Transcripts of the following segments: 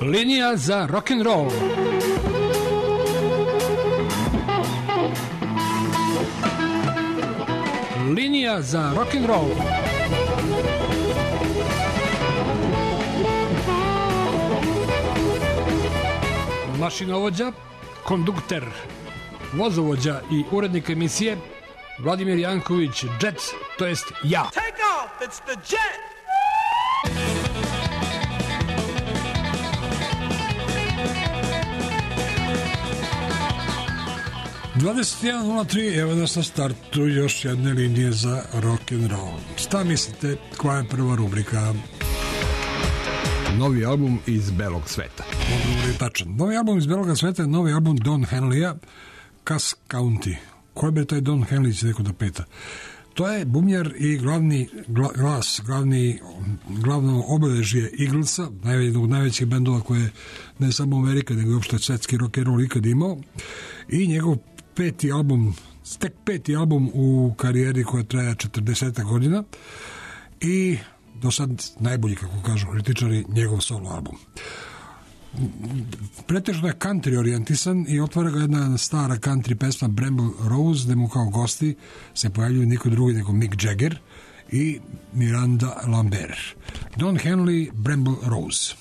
Linija za rock'n'roll. Linija za rock'n'roll. Mašinovođa, kondukter, vozovođa i urednik emisije Vladimir Janković, Jet, to jest ja. Take off, it's the Jet! 21.03, evo nas na startu još jedne linije za rock'n'roll. Šta mislite, koja je prva rubrika? Novi album iz belog sveta. Tačan. Novi album iz belog sveta je novi album Don Henleya, Cass County. Ko je bre taj Don Henley, će neko da pita. To je bumljar i glavni glas, glavno obeležje Eaglesa, jednog od najvećih bendova koje ne samo Amerika, nego uopšte svetski rock and roll ikad imao. I njegov tek peti album u karijeri koja traja 40 godina i do sad najbolji, kako kažu kritičari, njegov solo album. Pretežno je country orijentisan i otvara ga jedna stara country pesma Bramble Rose, gde mu kao gosti se pojavljuju niko drugi nego Mick Jagger i Miranda Lambert. Don Henley, Bramble Rose.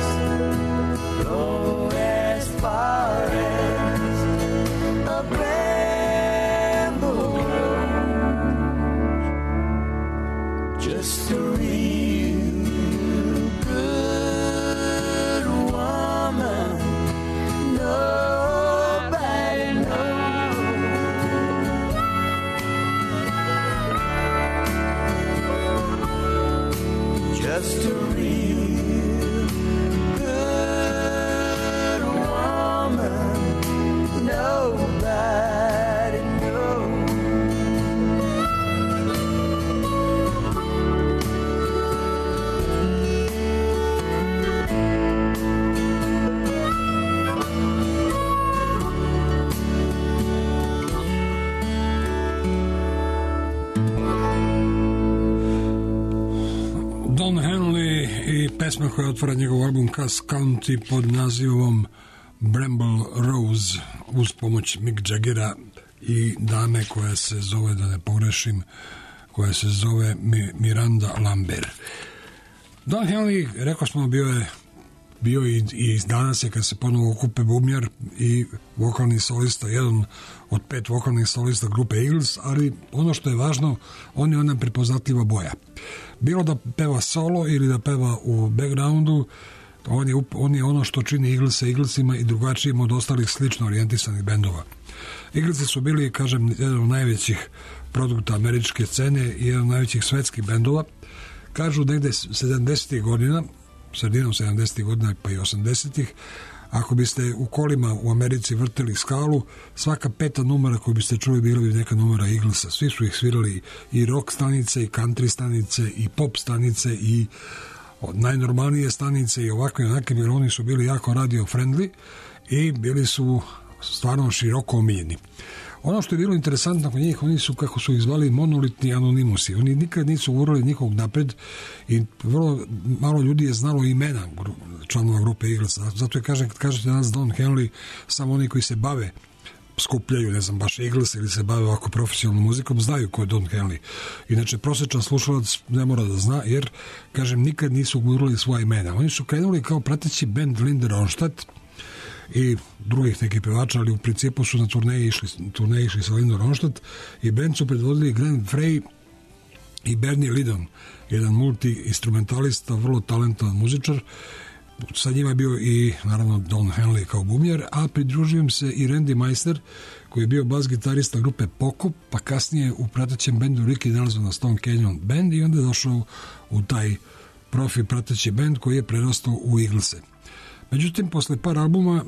Far as a koja otvara njegov album Cass County pod nazivom Bramble Rose uz pomoć Mick Jaggera i dame koja se zove, da ne pogrešim, koja se zove Miranda Lambert. Don Henley, rekao smo, bio i danas je kad se ponovo okupe bubnjar i vokalni solista, jedan od 5 vokalnih solista grupe Eagles, ali ono što je važno, on je ona prepoznatljiva boja. Bilo da peva solo ili da peva u backgroundu, on je ono što čini Eaglese Eaglesima i drugačijim od ostalih slično orijentisanih bendova. Eaglesi su bili, kažem, jedan od najvećih produkta američke scene i jedan od najvećih svetskih bendova. Kažu negde 70. godina, sredinom 70. godina pa i 80. Ako biste u kolima u Americi vrteli skalu, svaka 5. numera koju biste čuli bila bi neka numera Eaglesa. Svi su ih svirali, i rock stanice, i country stanice, i pop stanice, i najnormalnije stanice, i ovakve i onakve, jer oni su bili jako radio friendly i bili su stvarno široko omiljeni. Ono što je bilo interesantno kod njih, oni su, kako su ih zvali, monolitni anonimusi. Oni nikad nisu gurali nikog napred i vrlo malo ljudi je znalo imena članova grupe Eagles. Zato je, kažem, kad kažete nas Don Henley, samo oni koji se bave, skupljaju, ne znam, baš Eagles ili se bave ovako profesionalnom muzikom, znaju ko je Don Henley. Inače, prosječan slušalac ne mora da zna, jer, kažem, nikad nisu gurali svoje imena. Oni su krenuli kao prateći bend Linda Ronstadt i drugih nekih pevača, ali u principu su na turneji išli sa Linda Ronstadt i bend su predvodili Glenn Frey i Bernie Lidon, jedan multi-instrumentalista, vrlo talentovan muzičar. Sa njima je bio i, naravno, Don Henley kao bubnjar, a pridružio im se i Randy Meister, koji je bio bas-gitarista grupe Poco, pa kasnije u pratećem bendu Ricky Nelsona Stone Canyon Band i onda je došao u taj profi prateći bend koji je prerastao u Eaglese. Međutim, posle par albuma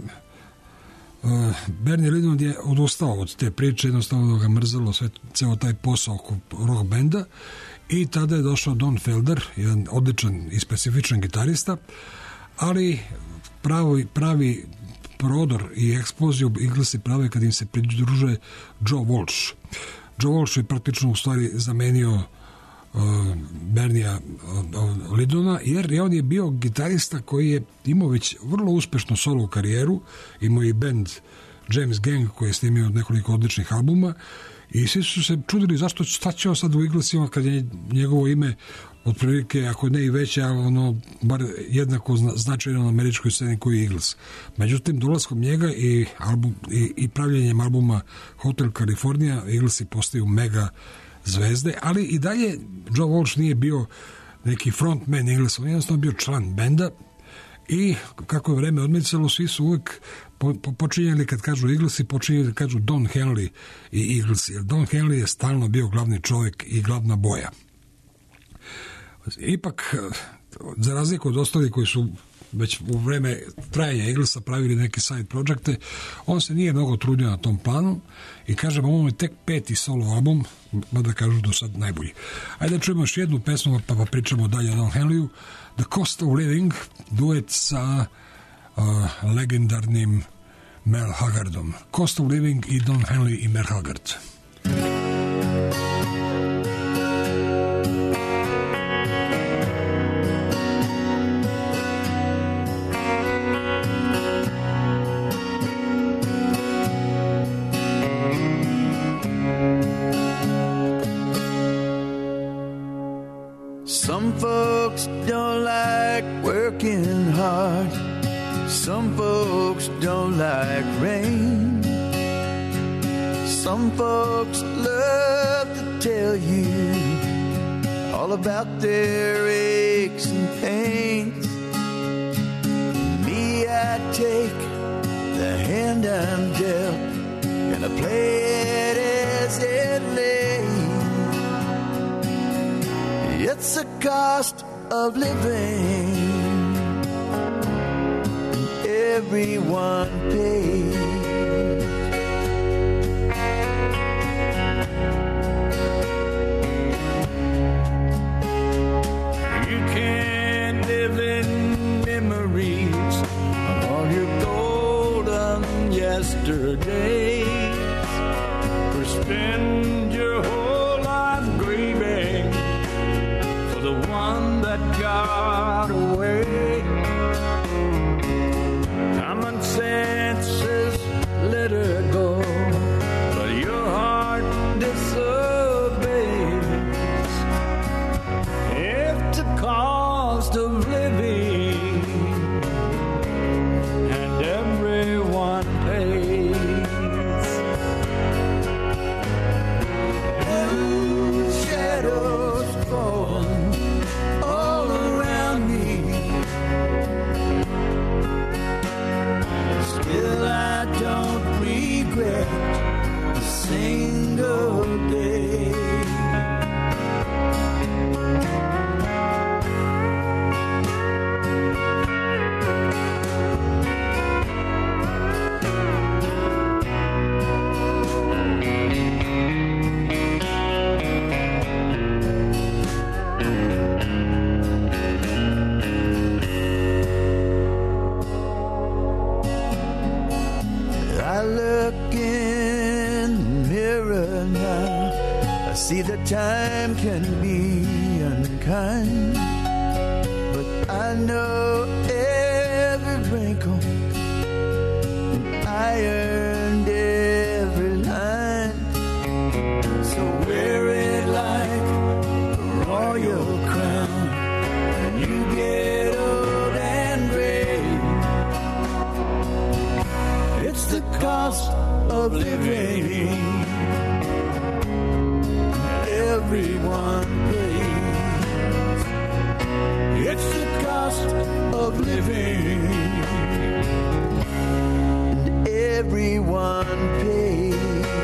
Bernie Lidon je odustao od te priče, jednostavno ga mrzelo ceo taj posao oko rock benda i tada je došao Don Felder, jedan odličan i specifičan gitarista, ali pravi prodor i eksploziju Eaglesi prave kad im se pridružuje Joe Walsh. Joe Walsh je praktično u stvari zamenio Bernija Lidona, jer on je bio gitarista koji je imao već vrlo uspešnu solo karijeru, imao i band James Gang koji je snimio nekoliko odličnih albuma i svi su se čudili šta će on sad u Eaglesima kad je njegovo ime otprilike, ako ne i veće, ono bar jednako značajno na američkoj sceni koji je Eagles. Međutim, dolaskom njega i pravljenjem albuma Hotel California, Eaglesi postaju mega zvezde, ali i dalje Joe Walsh nije bio neki frontman Eaglesa, on je jednostavno bio član benda i kako je vreme odmicalo, svi su uvek počinjali kad kažu Eaglesi, počinjali kad kažu Don Henley i Eaglesi, jer Don Henley je stalno bio glavni čovjek i glavna boja. Ipak, za razliku od ostalih koji su već u vreme trajanja Eaglesa pravili neke side projekte, on se nije mnogo trudio na tom planu i kažem, ovo je tek 5. solo album, mada kažu do sad najbolji. Ajde da čujemo još jednu pesmu pa pričamo dalje o Don Henleyu. The Cost of Living, duet sa legendarnim Merle Haggardom. Cost of Living i Don Henley i Merle Haggard. Some folks don't like working hard. Some folks don't like rain. Some folks love to tell you all about their aches and pains. Me, I take the hand I'm dealt and I play it as it lays. It's a cost of living, and everyone pays. You can't live in memories of all your golden yesterdays, or spend your whole life grieving the one that got away. single day. See, the time can be unkind, but I know every wrinkle and I earned every line. So wear it like a royal crown when you get old and gray. It's the cost of living. Everyone pays. It's the cost of living. And everyone pays.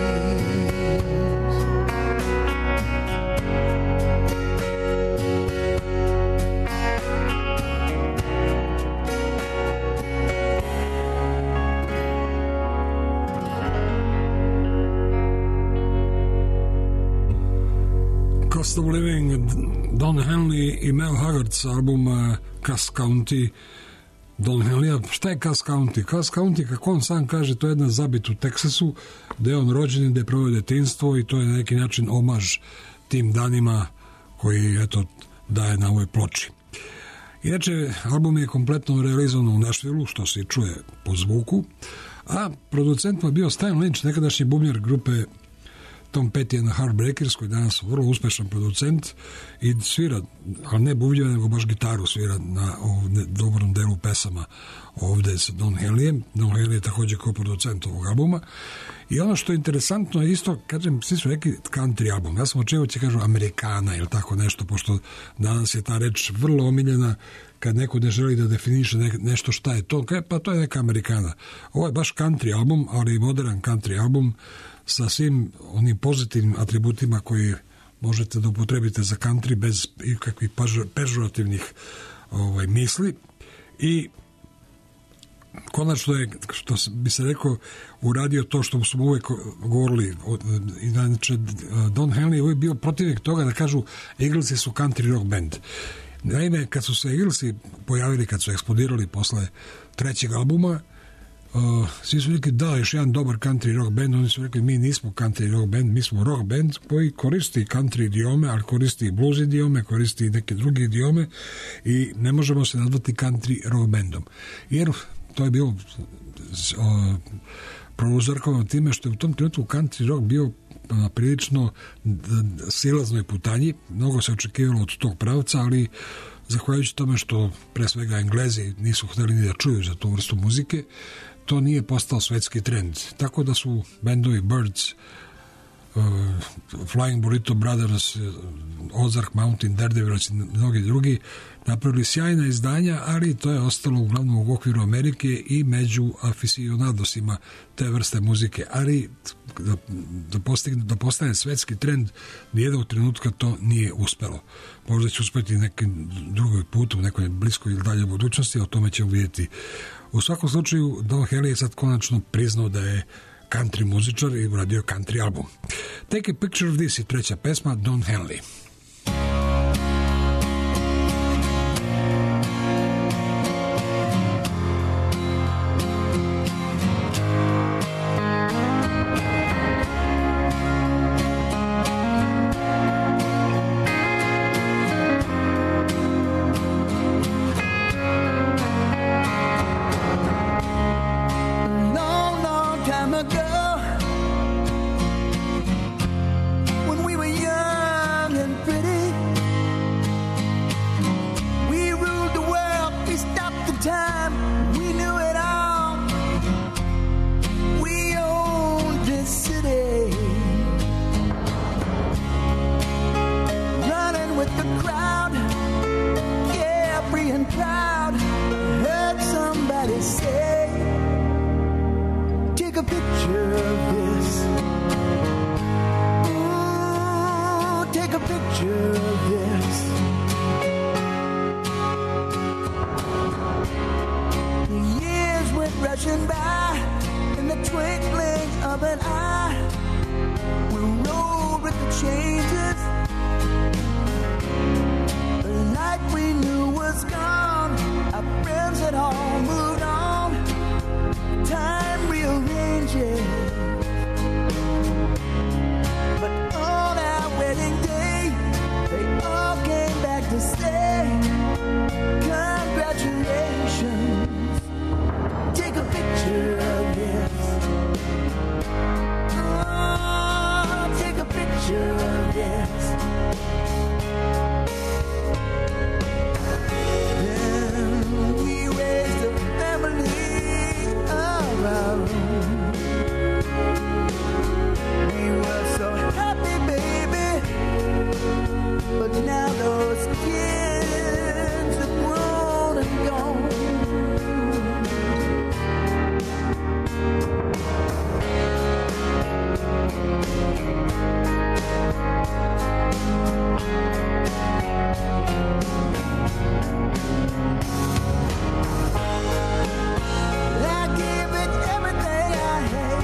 Cost of Living, Don Henley i Mel Haggard s albuma Cass County. Don Henley, šta je Cass County? Cass County, kako on sam kaže, to je jedna zabit u Teksasu, gde je on rođen i gde je proveo detinjstvo i to je na neki način omaž tim danima koji, eto, daje na ovoj ploči. Inače, album je kompletno realizovan u Nashvilleu, što se čuje po zvuku, a producentom je bio Stan Lynch, nekadašnji bubnjar grupe Tom Petty and the Heartbreakers, koji danas vrlo uspešan producent i svira, ali ne bubnjeva, nego baš gitaru svira na dobrom delu pesama ovde sa Don Henleyem. Don Henley je također kao producent ovog albuma. I ono što je interesantno je isto, kažem, svi su rekli country album. Ja sam očeo će kažu Amerikana ili tako nešto, pošto danas je ta reč vrlo omiljena kad neko ne želi da definiše nešto šta je to, pa to je neka Amerikana. Ovo je baš country album, ali i modern country album sa svim onim pozitivnim atributima koji možete da upotrebite za country bez ikakvih pežorativnih misli. I konačno je, što bi se rekao, uradio to što smo uvek govorili. Inače, Don Henley je uvijek bio protivnik toga da kažu Eaglesi su country rock band. Naime, kad su se Eaglesi pojavili, kad su eksplodirali posle trećeg albuma, svi su rekli da, još jedan dobar country rock band. Oni su rekli mi nismo country rock band, mi smo rock band koji koristi country idiome, ali koristi i blues idiome, koristi i neke druge idiome i ne možemo se nazvati country rock bandom, jer to je bilo prouzrokovano time što je u tom trenutku country rock bio na prilično silaznoj putanji. Mnogo se očekivalo od tog pravca, ali zahvaljujući tome što pre svega Englezi nisu hteli ni da čuju za tu vrstu muzike, to nije postao svetski trend. Tako da su bendovi Birds, Flying Burrito Brothers, Ozark Mountain, Daredevils i mnogi drugi napravili sjajna izdanja, ali to je ostalo uglavnom u okviru Amerike i među aficionadosima te vrste muzike. Ali da postane svetski trend, nijednog trenutka to nije uspelo. Možda će uspeti nekim drugoj putu, u nekoj bliskoj ili dalje budućnosti, a o tome ćemo vidjeti. U svakom slučaju, Don Henley je sad konačno priznao da je country muzičar i uradio country album. Take a Picture of This i treća pesma, Don Henley. Take a picture of this. sky in the twinkling of an eye. We'll roll with the changes. The light we knew was gone. Our friends had all moved on. Time rearranges. But on our wedding day, they all came back to say, congratulations. Take a picture of this. Oh, take a picture of this. Then we raised a family of our own. We were so happy, baby. But now those kids have grown and gone. I gave it everything I had.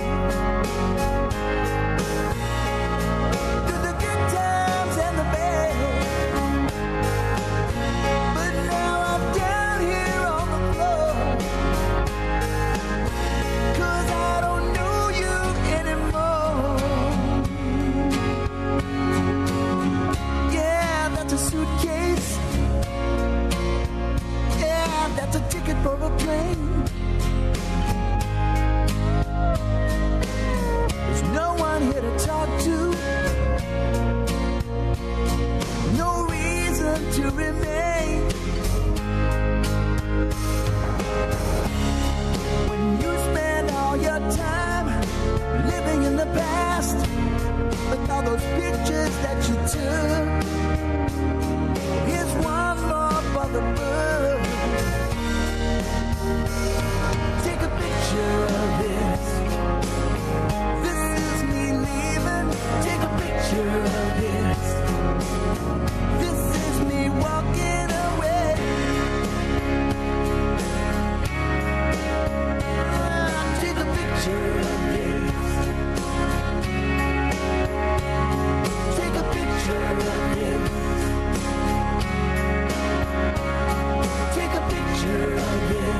Through the good times and the bad. But now I'm down here on the floor. 'Cause I don't know you anymore. Yeah, that's a suitcase. Yeah, that's a ticket for a plane. There's no one here to talk to. No reason to remain. When you spend all your time living in the past, with all those pictures that you took, here's one more for the book. Take a picture of this. This is me leaving. Take a picture of this. This is me walking away. Take a picture of this. Take a picture of this. Take a picture of this.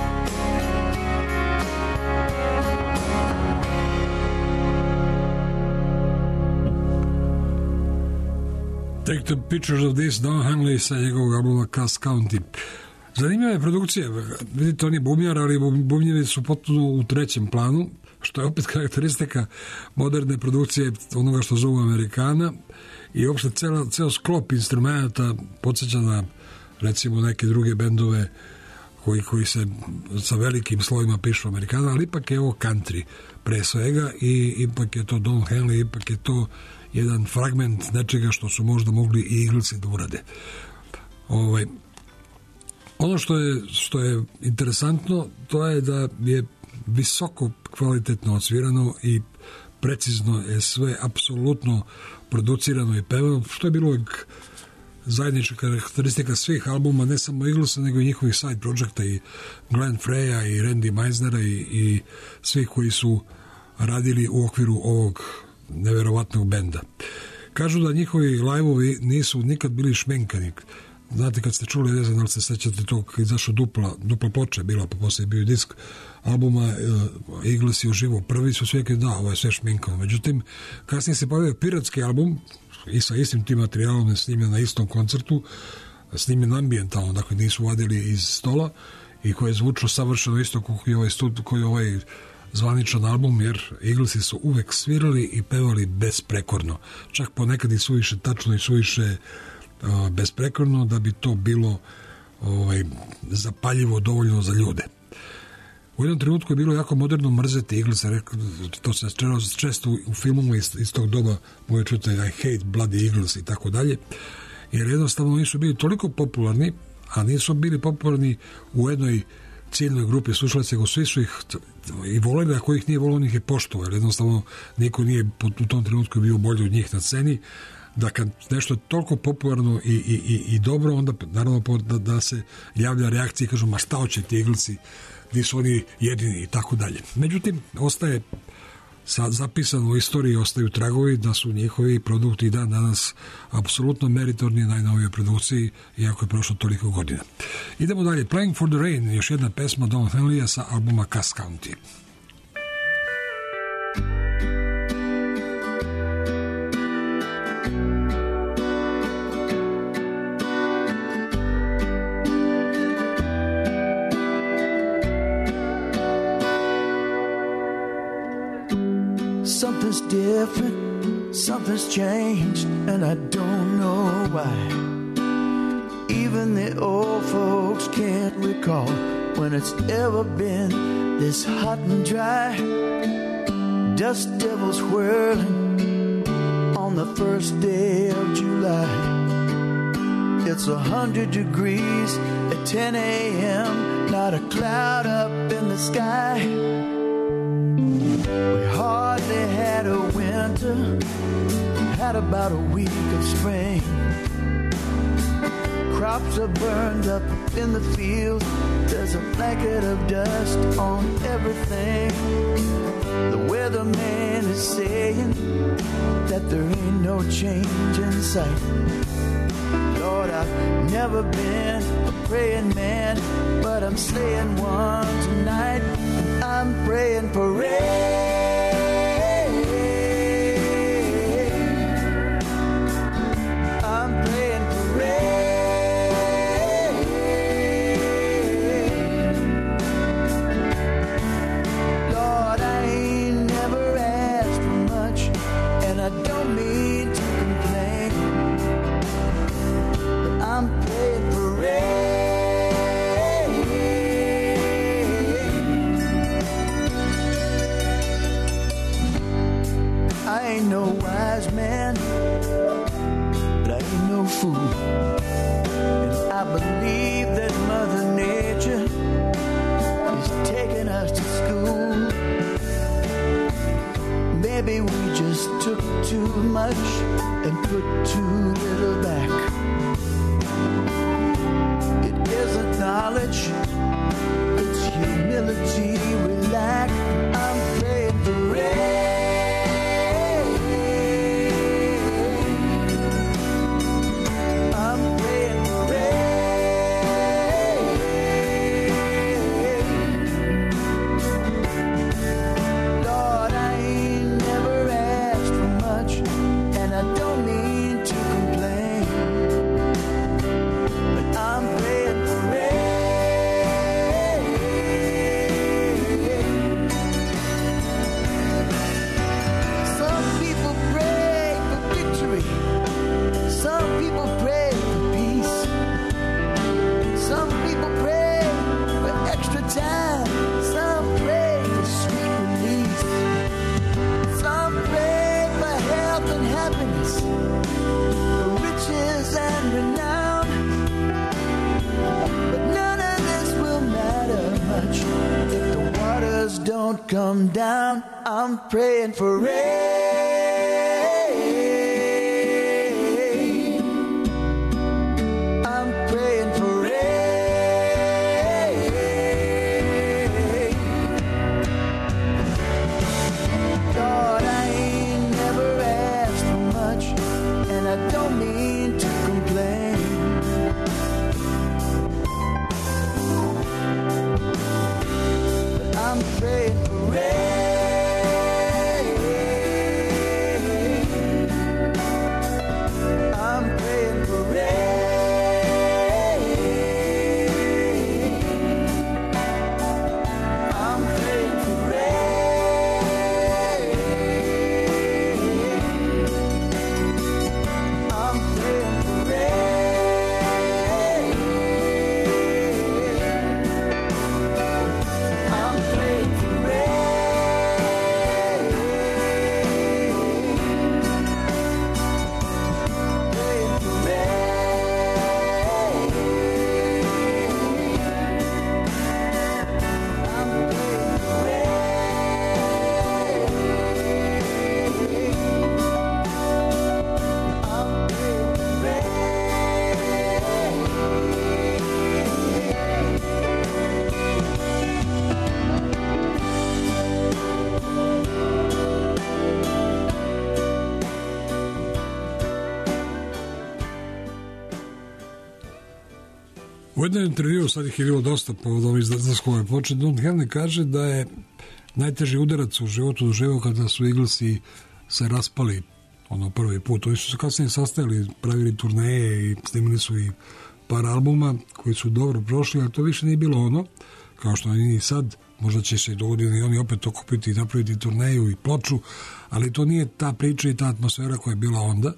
Take the Pictures of This, Don Henley sa njegovog albuma Cass County. Zanimljiva je produkcija, vidite, on je bubnjar, ali bubnjevi su potpuno u trećem planu, što je opet karakteristika moderne produkcije onoga što zovu Amerikana, i uopšte ceo sklop instrumenta podsjeća na, recimo, neke druge bendove koji se sa velikim slovima pišu Amerikana, ali ipak je ovo country pre svega, i ipak je to Don Henley, ipak je to jedan fragment nečega što su možda mogli i Eaglesi da urade. Ono što je interesantno, to je da je visoko kvalitetno odsvirano i precizno je sve apsolutno producirano i pevano, što je bilo zajednička karakteristika svih albuma, ne samo Eaglesa, nego i njihovih side projekta, i Glenn Freya i Randy Meisnera i svih koji su radili u okviru ovog neverovatnog benda. Kažu da njihovi live-ovi nisu nikad bili šmenkani. Znate, kad ste čuli, ne znam da li se sećate to, kad izašao dupla ploča bila, pa poslije bio disk albuma Eagles je uživo. Prvi su sve da, ovo je sve šminkano. Međutim, kasnije se pojavio piratski album i sa istim tim materijalom, snimljen na istom koncertu, snimljen ambijentalno, dakle nisu vadili iz stola, i koje je zvučilo savršeno isto koji je ovaj zvaničan album, jer Eaglesi su uvek svirali i pevali besprekorno. Čak ponekad i suviše tačno i suviše besprekorno, da bi to bilo zapaljivo dovoljno za ljude. U jednom trenutku je bilo jako moderno mrzeti Eaglesa, to se često u filmama iz tog doba moje čute I hate bloody Eagles i tako dalje, jer jednostavno nisu bili toliko popularni, a nisu bili popularni u jednoj ciljnoj grupi slušalaca, nego svi su ih i voleli, a koji ih nije volio, njih je poštovao, jer jednostavno niko nije u tom trenutku bio bolji od njih na sceni, da kad nešto je toliko popularno i dobro, onda naravno da se javlja reakcija i kažu, ma šta hoće ti Eaglesi, gdje su oni jedini i tako dalje. Međutim, ostaje zapisano u istoriji, ostaju tragovi da su njihovi produkti i dan danas apsolutno meritorni najnovijoj produkciji, iako je prošlo toliko godina. Idemo dalje. Playing for the Rain, još jedna pesma Don Henleya sa albuma Cass County. Something's different, something's changed, and I don't know why. Even the old folks can't recall when it's ever been this hot and dry. Dust devils whirling on the first day of July. It's 100 degrees at 10 a.m., not a cloud up in the sky. We hardly had a winter, had about a week of spring. Crops are burned up in the field, there's a blanket of dust on everything. The weatherman is saying that there ain't no change in sight. Lord, I've never been a praying man, but I'm saying one tonight. I'm praying for rain. I'm praying for rain. Lord, I ain't never asked for much, and I don't mean to complain, but I'm praying for rain. I ain't no wise man, but I ain't no fool. And I believe that Mother Nature is taking us to school. Maybe we just took too much and put too little back. It isn't knowledge, it's humility we lack. I'm praying for rain. Don't come down, I'm praying for rain. I'm praying for rain. Lord, I ain't never asked for much, and I don't mean to complain. I'm praying for rain. U jednom intervju, sad ih je bilo dosta povodom izdaskove ploče, Don Henley kaže da je najteži udarac u životu doživeo kada su Eaglesi se raspali prvi put. Oni su se kasnije sastajali, pravili turneje i snimili su i par albuma koji su dobro prošli, ali to više nije bilo ono, kao što oni i sad, možda će se dogoditi i oni opet okupiti i napraviti turneju i ploču, ali to nije ta priča i ta atmosfera koja je bila onda.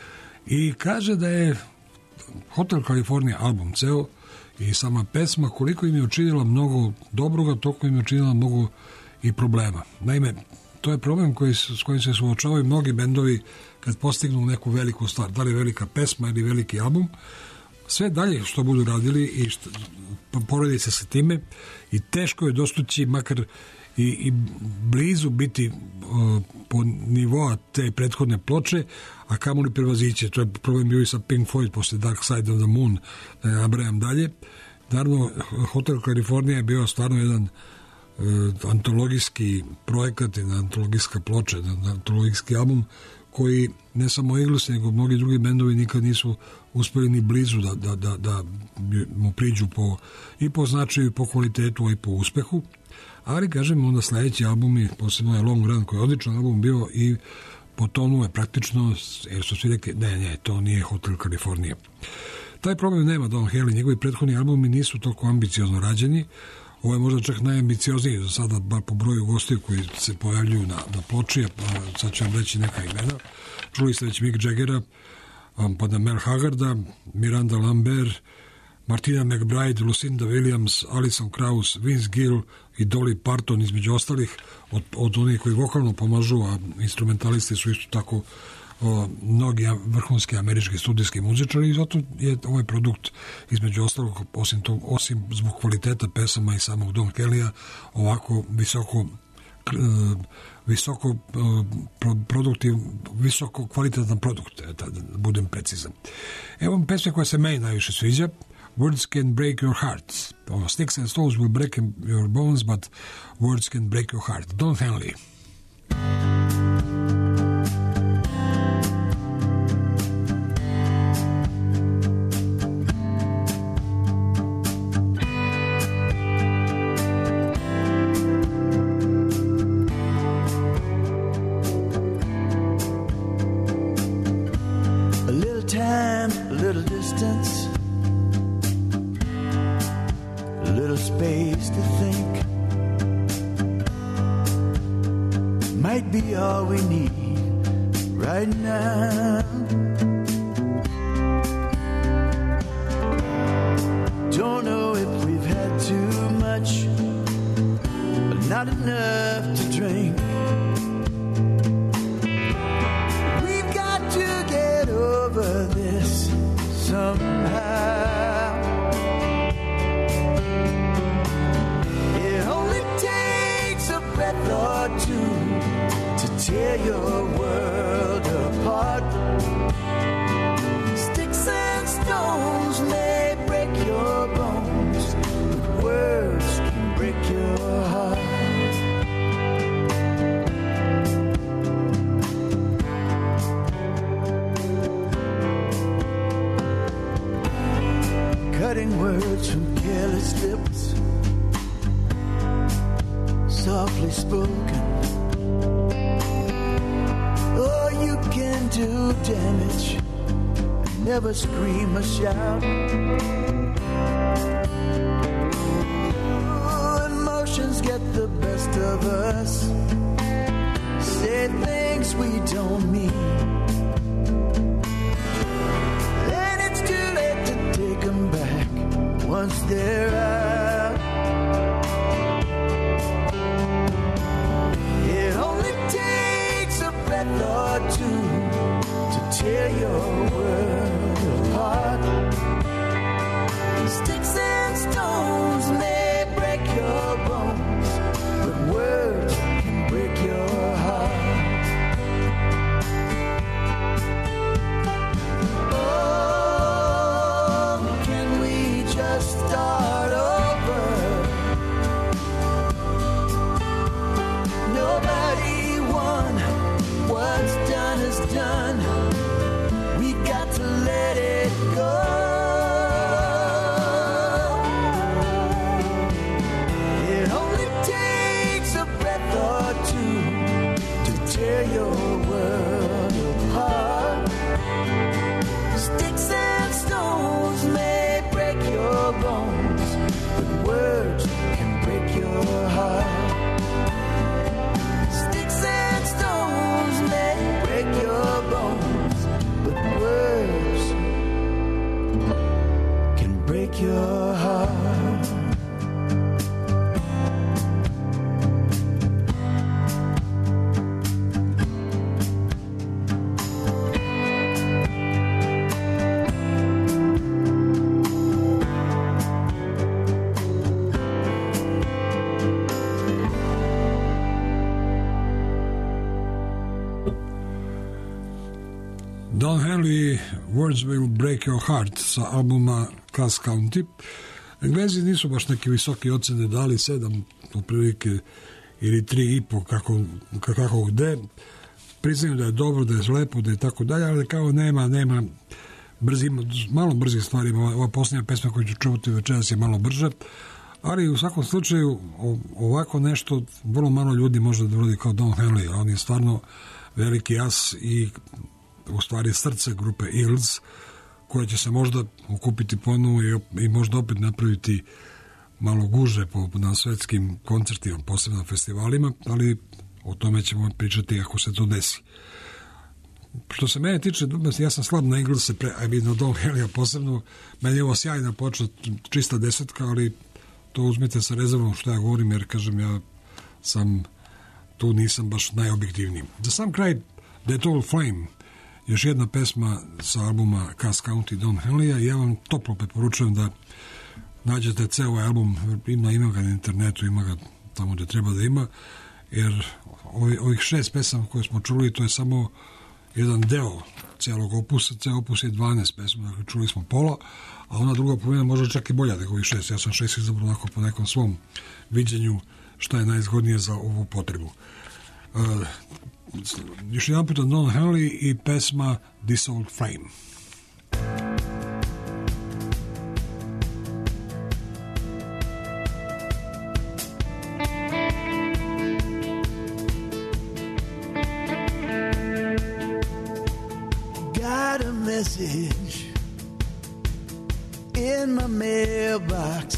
I kaže da je Hotel California album ceo i sama pesma koliko im je učinila mnogo dobroga, toliko im je učinila mnogo i problema. Naime, to je problem s kojim se suočavaju mnogi bendovi kad postignu neku veliku stvar, da li je velika pesma ili veliki album. Sve dalje što budu radili i poredi se sa time i teško je dostući makar i blizu biti po nivoa te prethodne ploče, a kamoli prevaziće. To je problem bio i sa Pink Floyd posle Dark Side of the Moon, da ne nabrajam dalje. Naravno, Hotel California je bio stvarno jedan antologijski projekat, jedna antologijska ploča, jedan antologijski album koji ne samo Eagles, nego mnogi drugi bendovi nikad nisu uspeli ni blizu da mu priđu i po značaju, i po kvalitetu, i po uspehu. Ali, kažem, onda sledeći album i posebno je Long Run, koji je odličan album bio i po tonu je praktično, jer su svi rekli, ne, to nije Hotel California. Taj problem nema Don Henley, njegovi prethodni albumi nisu toliko ambiciozno rađeni. Ovo je možda čak najambiciozniji za sada, bar po broju gostiju koji se pojavljuju na ploči, sad ću vam reći neka imena. Čuli ste već Mick Jaggera, pa da Mel Haggarda, Miranda Lambert, Martina McBride, Lucinda Williams, Alison Krauss, Vince Gill i Dolly Parton, između ostalih, od onih koji vokalno pomažu, a instrumentalisti su isto tako mnogi vrhunski američki studijski muzičari i zato je ovaj produkt između ostalog, osim zbog kvaliteta pesama i samog Don Henleya, ovako visoko kvalitetan produkt, da budem precizan. Evo pesme koja se meni najviše sviđa, Words can break your heart. Sticks and stones will break your bones, but words can break your heart. Don Henley. Scream or shout. Emotions get the best of us. Say things we don't mean. Then it's too late to take them back once they're out. It only takes a breath or two to tear your world apart. Sticks and stones may break your bones, but words can break your heart. Oh, can we just start over? Nobody won. What's done is done. We your world apart. Sticks and stones may break your bones, but words can break your heart. Sticks and stones may break your bones, but words can break your heart. Don Henley, Words Will Break Your Heart sa albuma Cass County. Englezi nisu baš neke visoke ocene dali, 7 otprilike ili 3,5 kako gde. Priznaju da je dobro, da je lepo, da je tako dalje, ali kao nema malo brzih stvari. Ova posljednja pesma koju ću čuti večeras je malo brža, ali u svakom slučaju ovako nešto vrlo malo ljudi može da uradi kao Don Henley, a on je stvarno veliki as i u stvari srce grupe Eagles, koja će se možda okupiti ponovo i možda opet napraviti malo guže na svetskim koncertima, posebno na festivalima, ali o tome ćemo pričati ako se to desi. Što se mene tiče, ja sam slab na Eagles, na Don Henleya posebno, meni je ovo sjajna počet, čista desetka, ali to uzmite sa rezervom što ja govorim, jer kažem ja sam tu nisam baš najobjektivniji. Za sam kraj, That Old Flame, još jedna pesma sa albuma Cass County Don Henleya, i ja vam toplo preporučujem da nađete ceo ovaj album, ima ga na internetu, ima ga tamo gde treba da ima, jer ovih 6 pesama koje smo čuli, to je samo jedan deo celog opusa, ceo opus je 12 pesma, dakle čuli smo pola, a ona druga polovina možda čak i bolja nego ovih 6, ja sam 6 izabrao onako po nekom svom viđenju šta je najzgodnije za ovu potrebu. Još jedan puta Don Henley i pesma This Old Flame. Got a message in my mailbox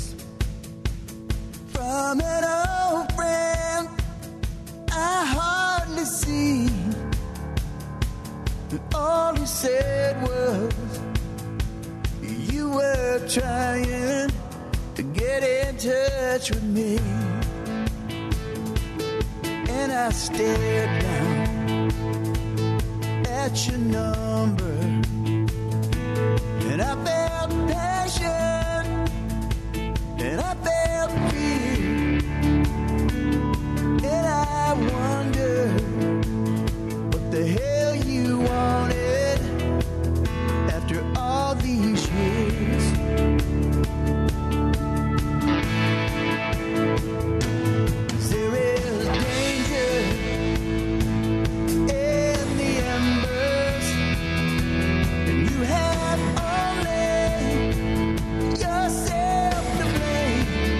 from an old friend I hardly see. And all he said was, you were trying to get in touch with me. And I stared down at your number, and I felt passion, and I felt fear, and I wondered what the hell you wanted after all these years. There is danger in the embers, and you have only yourself to blame.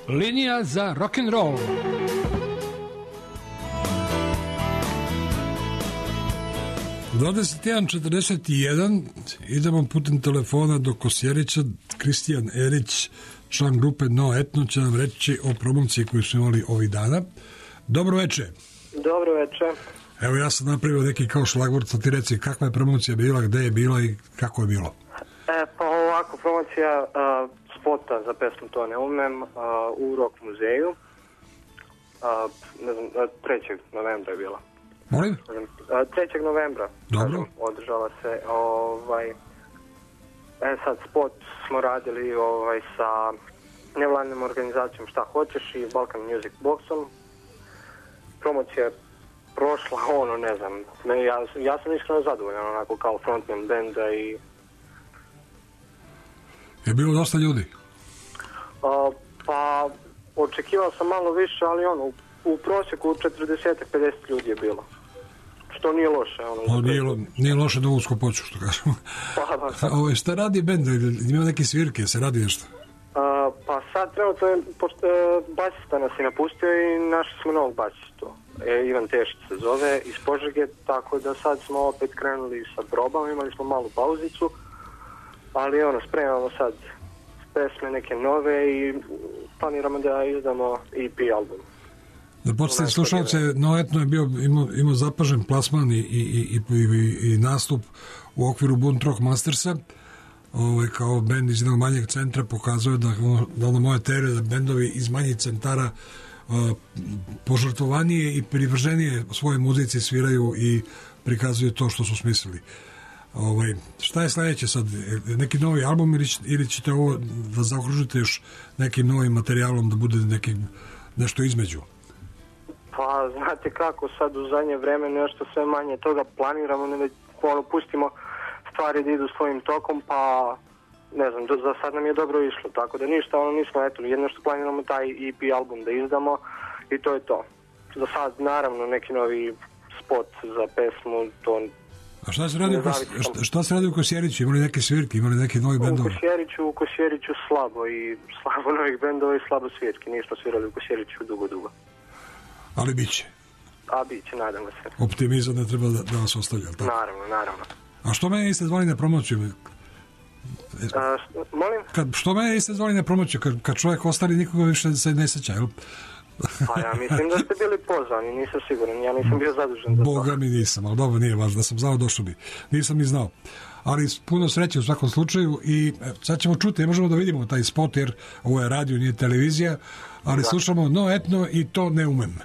Linija za rock'n'roll. U 21:41 idemo putem telefona do Kosjerića. Kristijan Erić, član grupe No Etno, će nam reći o promociji koju su imali ovih dana. Dobro večer. Dobro večer. Evo, ja sam napravio neki kao šlagvort, sad ti reci kakva je promocija bila, gde je bila i kako je bilo. Pa ovako, promocija spota za pesmu To ne umem u Rock muzeju. Ne znam, 3. novembra je bila. Molim? 3. novembra. Dobro. Kažem, održala se. Sad spot smo radili sa nevladnom organizacijom Šta hoćeš i Balkan Music Boxom. Promocija je prošla, ne znam, ja sam iskreno zadovoljan, onako kao frontman benda i... Je bilo dosta ljudi? Pa, očekivao sam malo više, ali u prosjeku 40-50 ljudi je bilo. Što nije loše. Nije loše da usko poču, što kažemo. Šta radi bend? Ima neke svirke, se radi nešto? Pa sad trenutno basista nas je napustio i našli smo novog basistu. Ivan Tešić se zove, iz Požege, tako da sad smo opet krenuli sa probama, imali smo malu pauzicu, ali spremamo sad pesme neke nove i planiramo da izdamo EP album. Da podsjetim slušalce, No Etno je imao zapažen plasman i nastup u okviru Bunt Rock Mastersa, kao bend iz jednog manjeg centra. Pokazuje da moje teorije da bendovi iz manjih centara požrtvovanije i privrženije svoje muzici sviraju i prikazuju to što su smislili. Šta je sledeće sad? Neki novi album ili ćete ovo da zaokružite još nekim novim materijalom da bude nešto između? Pa, znate kako, sad u zadnje vreme nešto sve manje toga planiramo, ne pustimo stvari da idu svojim tokom, pa ne znam, za sad nam je dobro išlo, tako da ništa, nismo, jedno što planiramo taj EP album da izdamo i to je to. Za sad, naravno, neki novi spot za pesmu, to... A šta se radi u Kosjeriću? Imali neke svirke, imali neki novi bendovi? U Kosjeriću slabo novih bendova i slabo svirke, nismo svirali u Kosjeriću dugo. Ali bit će. Bit će, nadamo se. Optimizam ne treba da vas ostavlja, tako? Naravno. A što mene niste zvali na promociju? Molim? Što mene niste zvali na promociju? Kad čovjek ostali, nikoga više se ne seća, jel? Pa ja mislim da ste bili pozvani, nisam siguran, ja nisam bio zadužen za to. Boga mi nisam, ali dobro, nije važno, da sam znao, došao bi. Nisam ni znao. Ali puno sreće u svakom slučaju i sad ćemo čuti, ne možemo da vidimo taj spot jer ovo je radio, nije televizija, ali slušamo No Etno i To ne umem.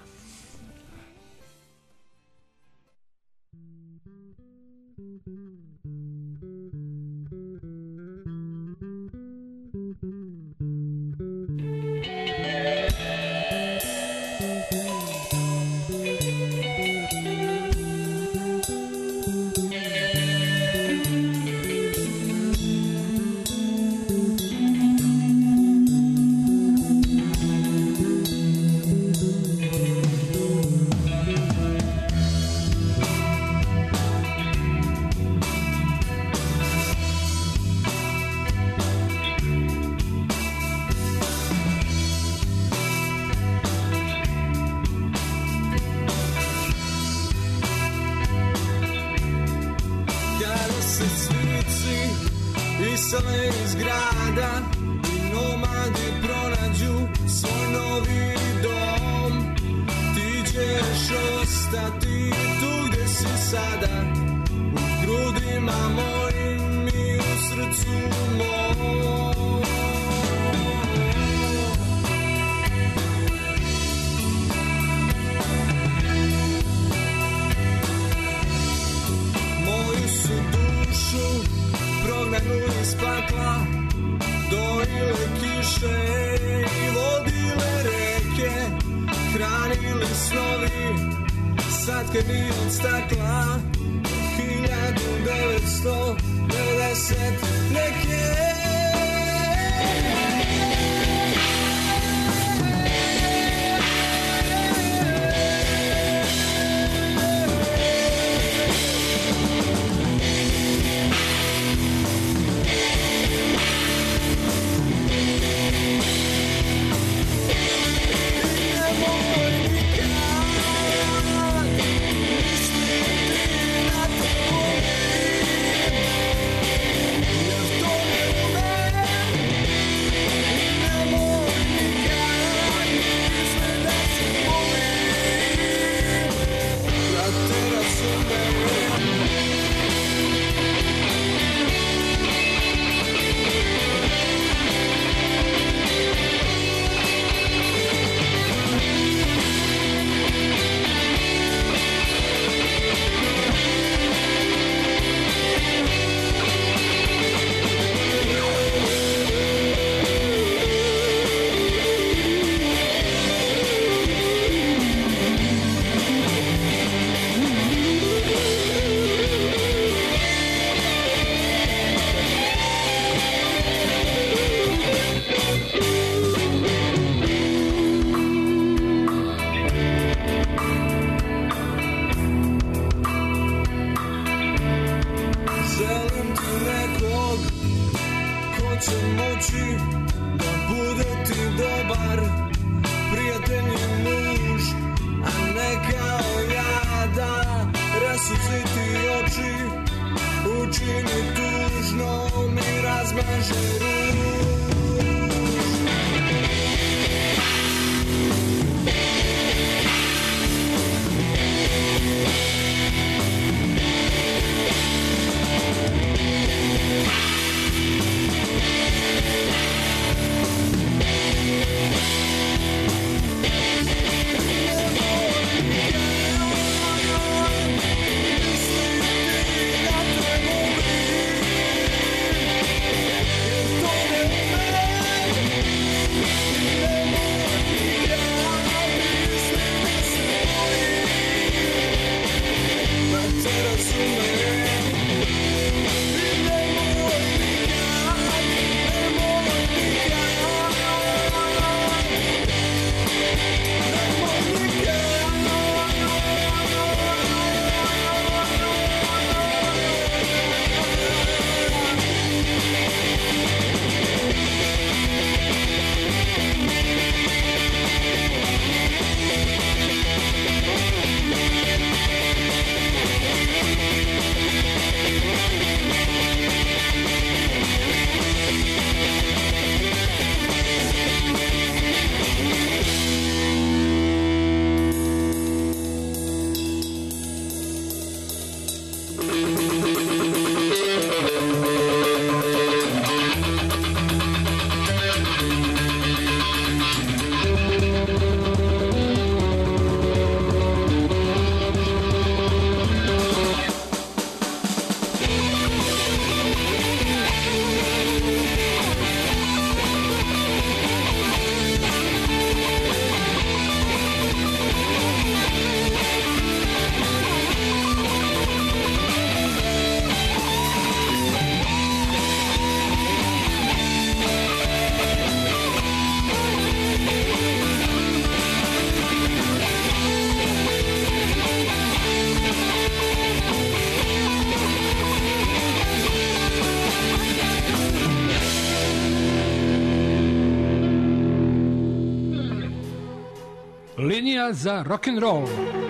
Linija za rock'n'roll.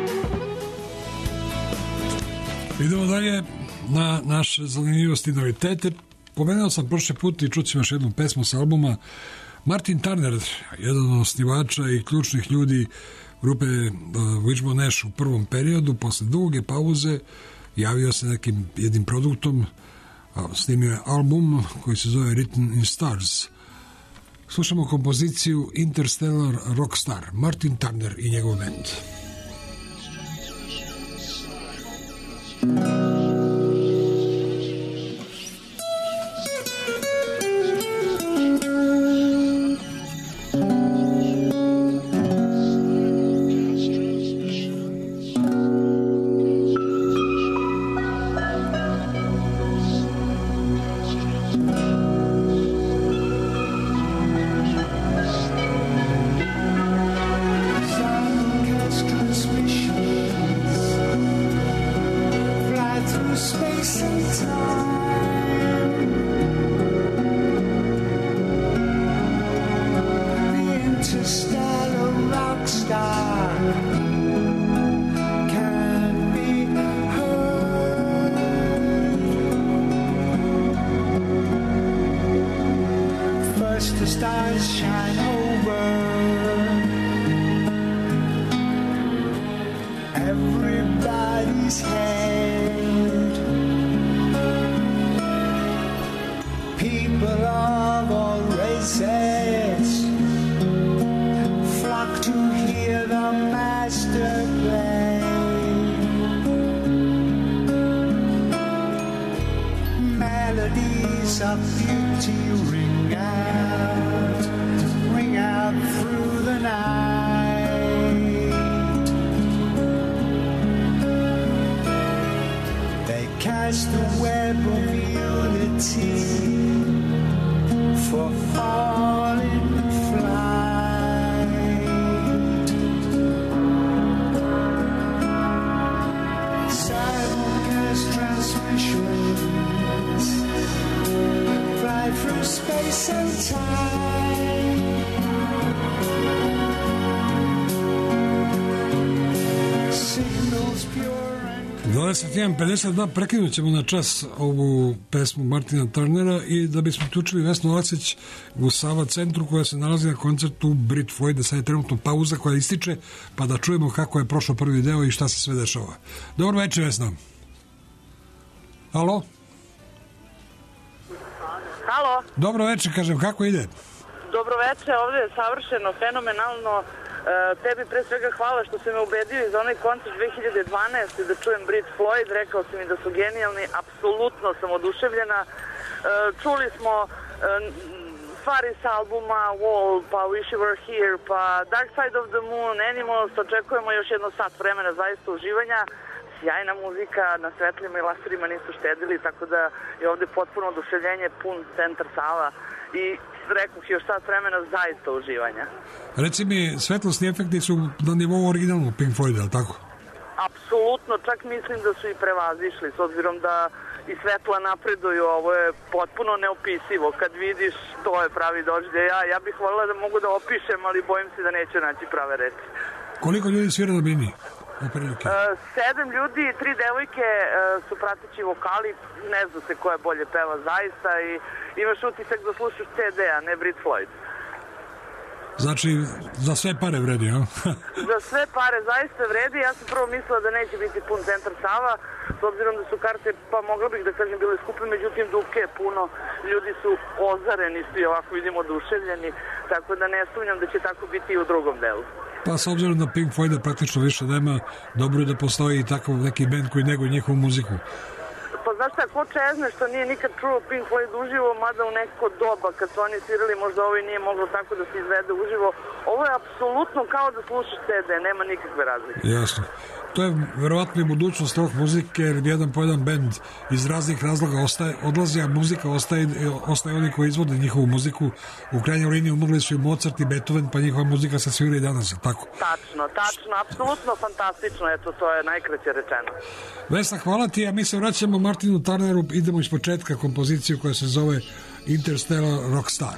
Idemo dalje na naše zanimljivosti i novitete. Pomenuo sam prošle put i čućemo još jednu pesmu sa albuma. Martin Turner, jedan od osnivača i ključnih ljudi grupe Wishbone Ash u prvom periodu, posle duge pauze javio se jednim produktom, snimio je album koji se zove Written in Stars. Slušamo kompoziciju Interstellar Rockstar, Martin Turner i njegov band. 21:52, prekinut ćemo na čas ovu pesmu Martina Turnera i da bismo uključili Vesnu Aleksić u Sava centru koja se nalazi na koncertu Brit Floyda. Sad je trenutno pauza koja ističe, pa da čujemo kako je prošao prvi deo i šta se sve dešava. Dobro večer, Vesna. Halo? Halo? Dobro večer, kažem, kako ide? Dobro večer, ovdje je savršeno, fenomenalno. Tebi pre svega hvala što si me ubedio za onaj koncert 2012. da čujem Brit Floyd, rekao si mi da su genijalni, apsolutno sam oduševljena. Čuli smo stvari s albuma Wall, pa Wish You Were Here, pa Dark Side of the Moon, Animals, očekujemo još jedno sat vremena zaista uživanja. Sjajna muzika, na svetlima i laserima nisu štedili, tako da je ovdje potpuno oduševljenje, pun centar Sava i rekoh još sat vremena zaista uživanja. Reci mi, svetlosni efekti su na nivou originalnog Pink Floyda, tako? Apsolutno, čak mislim da su i prevazišli, s obzirom da i svetla napreduju, ovo je potpuno neopisivo. Kad vidiš, to je pravi doživljaj. Ja bih voljela da mogu da opišem, ali bojim se da neću naći prave reči. Koliko ljudi svira na bini? 7 ljudi, 3 devojke su prateći vokali, ne zna se ko je bolje peva zaista i imaš utisak da slušaš CD, a ne Brit Floyd. Znači, za sve pare vredi, a? Za sve pare zaista vredi. Ja sam prvo mislila da neće biti pun centar Sava, s obzirom da su karte, pa mogla bih da kažem, bile skupe, međutim duke je puno, ljudi su ozareni, svi ovako vidimo oduševljeni, tako da ne sumnjam da će tako biti i u drugom delu. Pa s obzirom da Pink Floyda praktično više nema, dobro je da postoji i takav neki band koji neguje njihovu muziku. Pa znaš šta, ko čezne što nije nikad čuo Pink Floyd uživo, mada u neko doba kad su oni svirali, možda ovo i nije moglo tako da se izvede uživo. Ovo je apsolutno kao da slušaš CD, nema nikakve razlike. Jasno. To je verovatno i budućnost rock muzike, jer jedan po jedan band iz raznih razloga odlazi, a muzika ostaje oni koji izvode njihovu muziku. U krajnjoj liniji umrli su i Mozart i Beethoven, pa njihova muzika se svira i danas, tako? Tačno, apsolutno fantastično, eto, to je najkraće rečeno. Vesna, hvala ti, a mi se vraćamo Martinu Turneru, idemo iz početka kompoziciju koja se zove Interstellar Rockstar.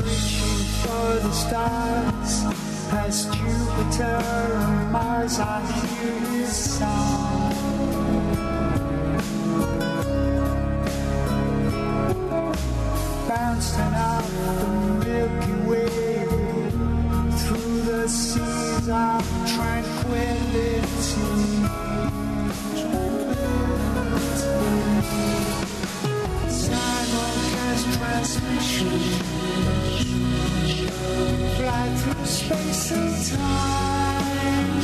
reaching for the stars, past Jupiter and Mars, I hear his song. Bouncing out the Milky Way, through the seas of tranquility. Simulcast transmission, fly through space and time.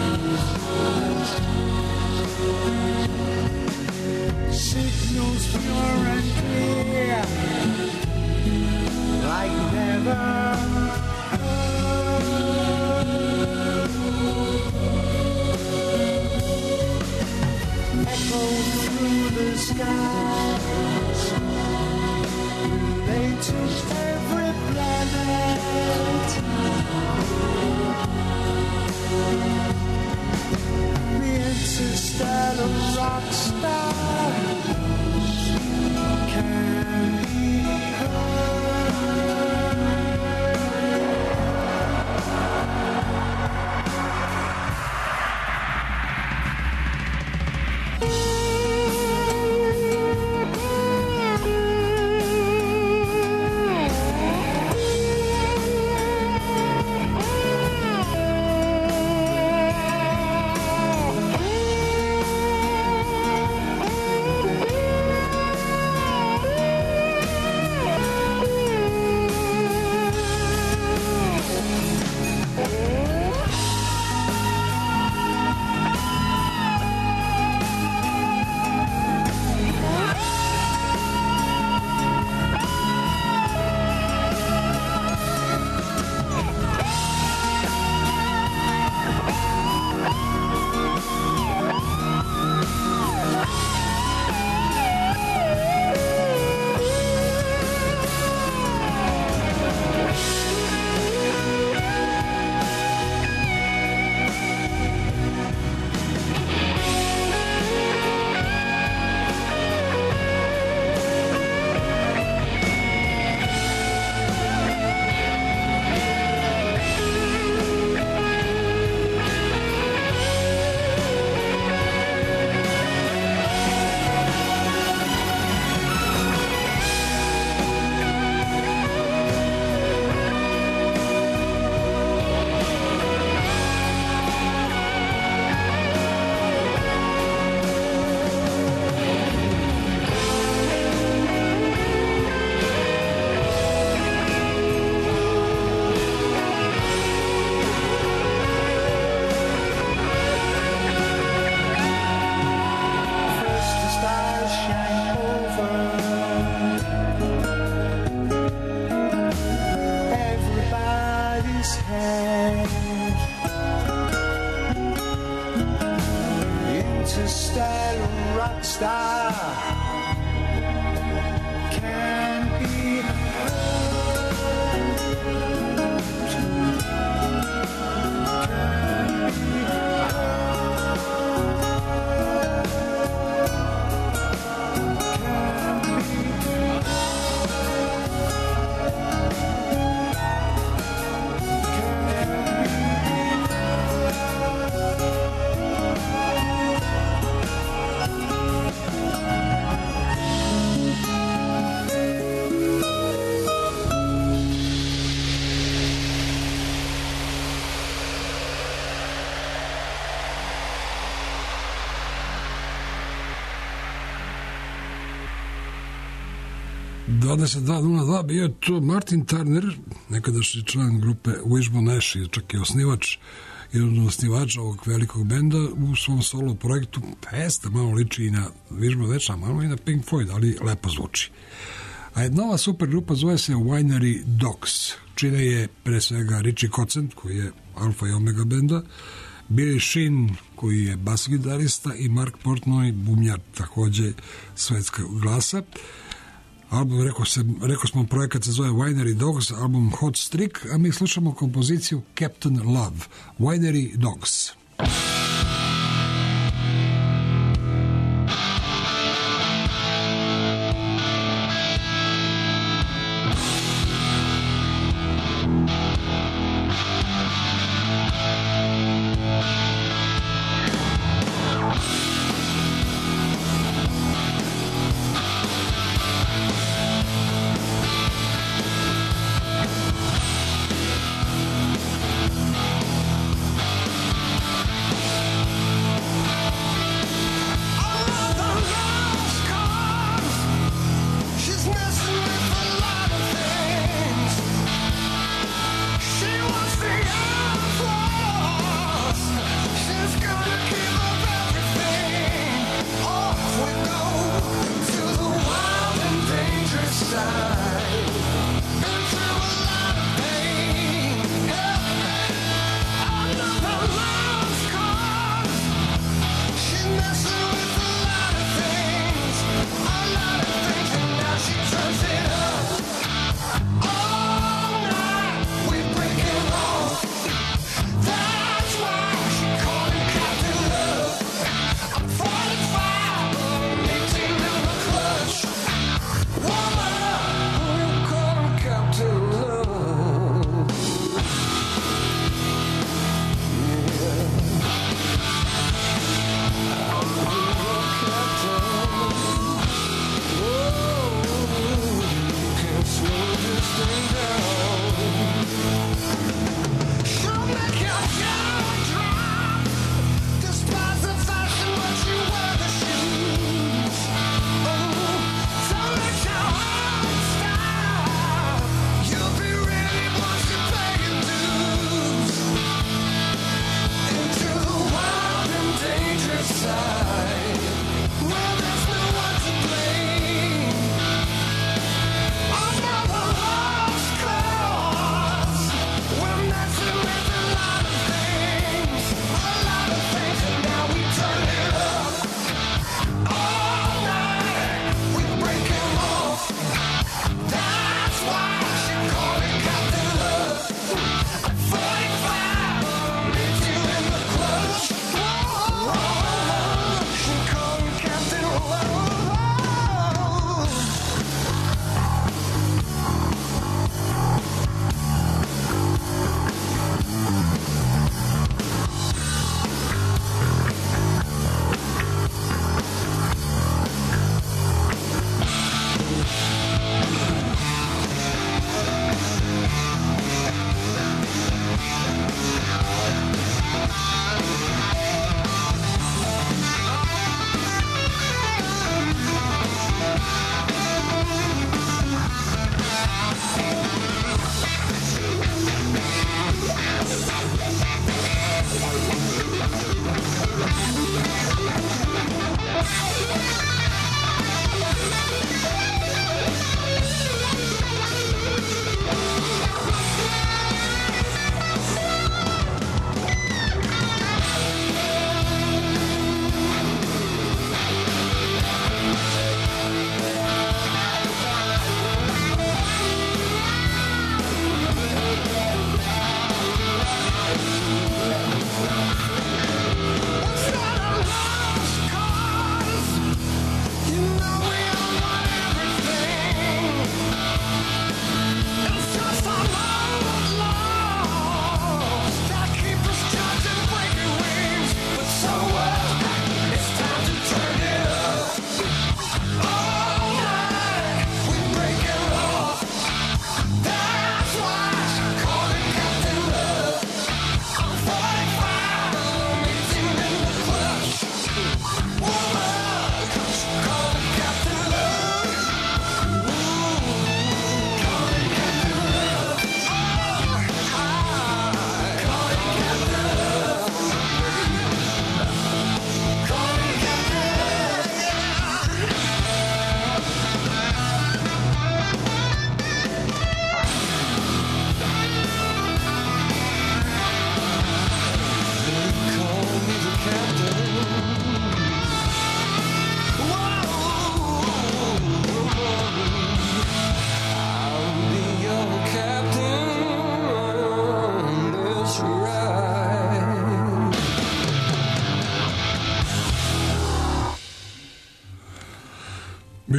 Signals pure and clear, like never heard. Echo through the skies, relate to every planet. The interstellar rock star can be interstellar rock star can be ...22.02 bio je to Martin Turner, nekadašnji član grupe Wishbone Ash, čak i osnivač, jedan od osnivača ovog velikog benda u svom solo projektu. Jeste, malo liči i na Wishbone Ash, malo i na Pink Floyd, ali lepo zvuči. A jedna nova super grupa zove se Winery Dogs. Čine je pre svega Richie Kotzen, koji je alfa i omega benda, Billy Sheehan, koji je bas gitarista, i Mark Portnoy, bumljar, takođe svetskog glasa. Album, rekao smo, projekat se zove Winery Dogs, album Hot Streak, a mi slušamo kompoziciju Captain Love, Winery Dogs.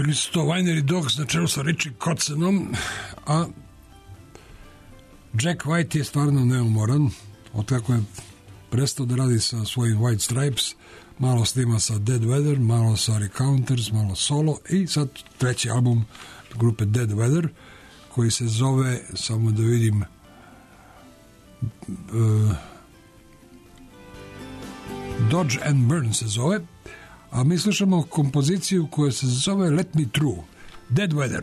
Bili su to Winery Dogs na čelu sa Richie Kotzenom, a Jack White je stvarno neumoran. Od kako je prestao da radi sa svojim White Stripes, malo snima sa Dead Weather, malo sa Recounters, malo solo, i sad treći album grupe Dead Weather, koji se zove, samo da vidim, Dodge and Burn se zove, a mi slušamo kompoziciju koja se zove Let Me Through, Dead Weather.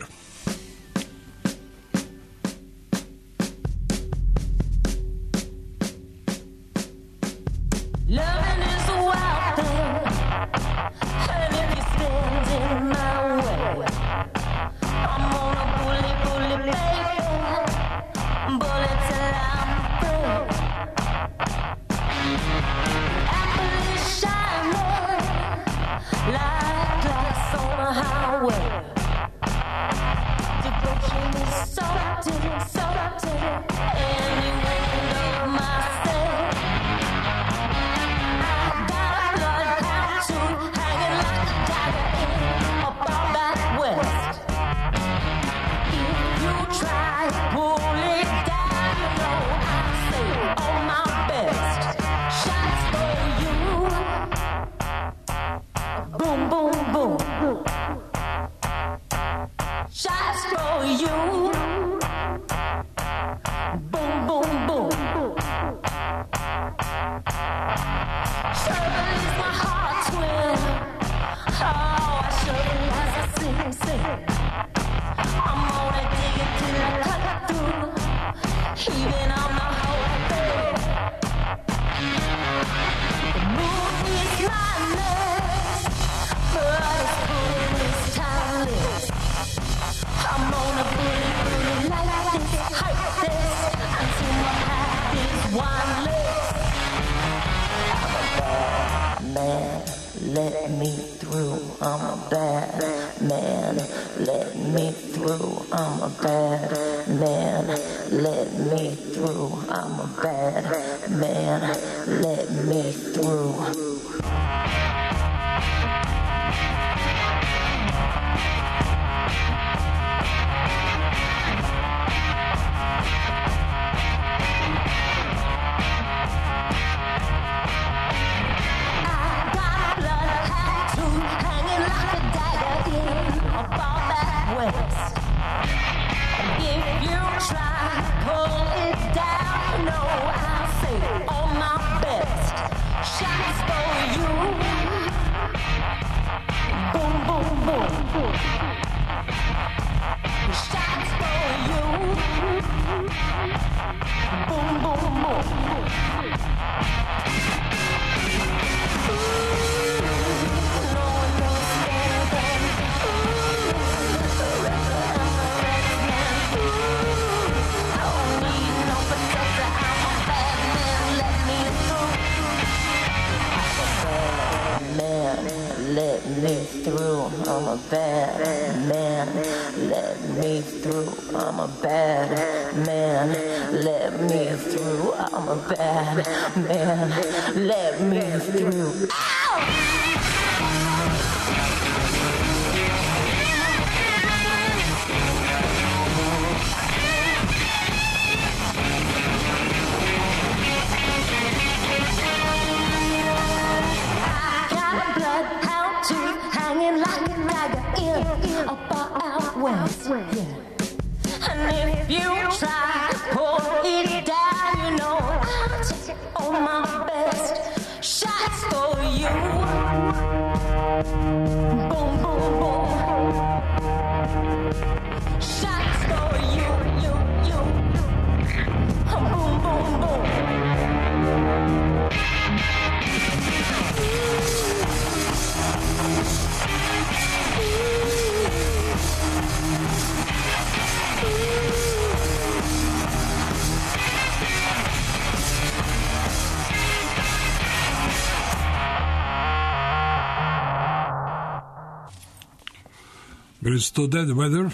Bili su to Dead Weather,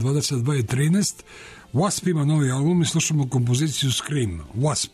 22:13. Wasp ima novi album i slušamo kompoziciju Scream, Wasp.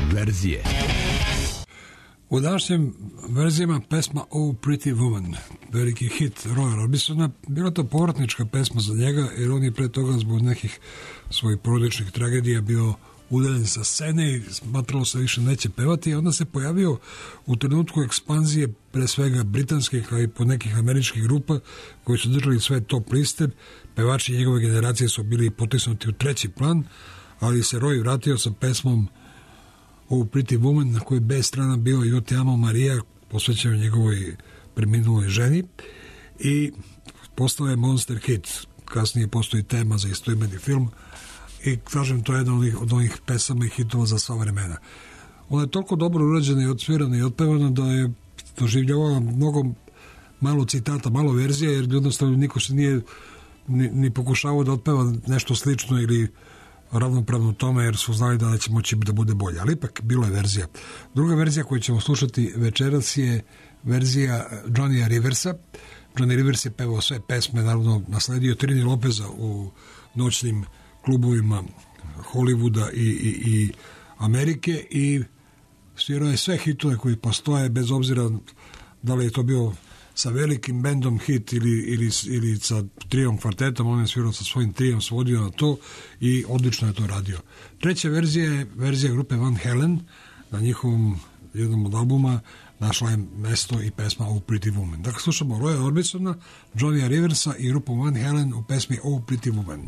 verzije. U današnjim verzijama pesma Oh Pretty Woman, veliki hit Roya Orbisona, bila to povratnička pesma za njega, jer on je pre toga zbog nekih svojih porodičnih tragedija bio udaljen sa scene i smatralo se više neće pevati, a onda se pojavio u trenutku ekspanzije pre svega britanskih, a i po nekih američkih grupa koji su držali sve top liste. Pevači njegove generacije su bili potisnuti u treći plan, ali se Roy vratio sa pesmom Oh Pretty Woman, na kojoj B strana bio Io ti amo Maria, posvećeno njegovoj preminuloj ženi, i postao je monster hit. Kasnije postoji tema za istoimeni film i, kažem, to je jedna od onih pesama i hitova za sva vremena. Ona je toliko dobro urađena i odsvirana i otpevana da je doživljavala mnogo malo citata, malo verzija, jer jednostavno niko se nije ni pokušavao da otpeva nešto slično ili ravnopravno tome, jer su znali da neće moći da bude bolje. Ali ipak bila je verzija. Druga verzija koju ćemo slušati večeras je verzija Johnnyja Riversa. Johnny Rivers je pevao sve pesme, naravno nasledio Trini Lopeza u noćnim klubovima Hollywooda i Amerike, i svirao je sve hitove koji postoje, bez obzira da li je to bio sa velikim bendom hit ili sa trijom kvartetom. On je svirao sa svojim trijom, svodio na to i odlično je to radio. Treća verzija je verzija grupe Van Halen. Na njihovom jednom od albuma našla je mesto i pesma Oh Pretty Woman. Dakle, slušamo Roya Orbisona, Johnnyja Riversa i grupu Van Halen u pesmi Oh Pretty Woman.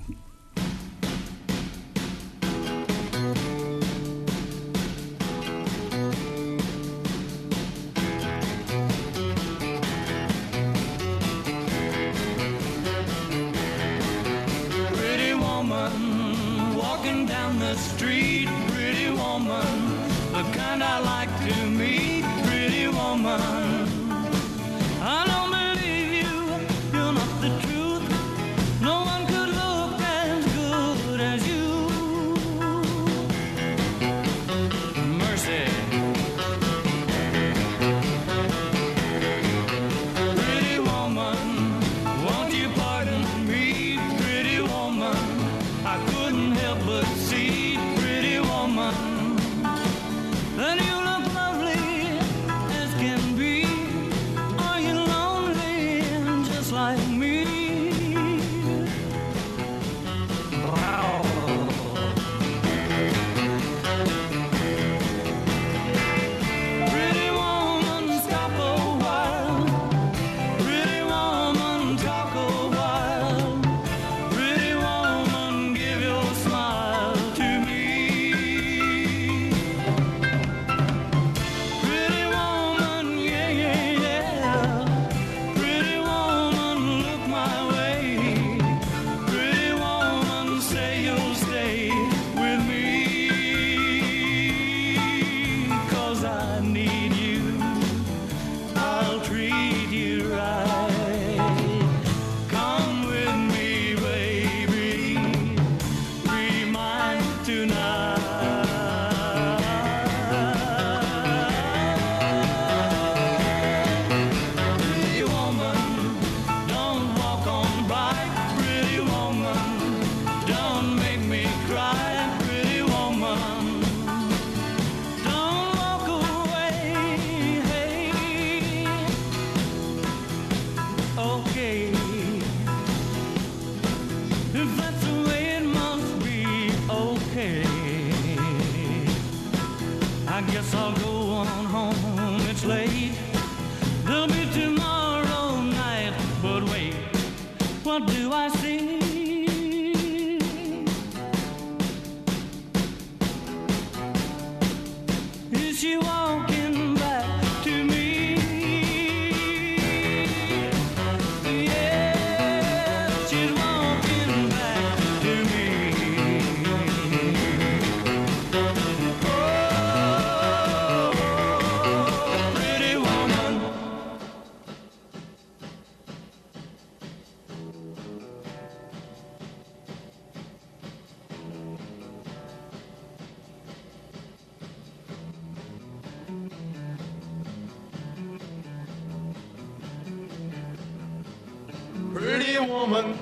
woman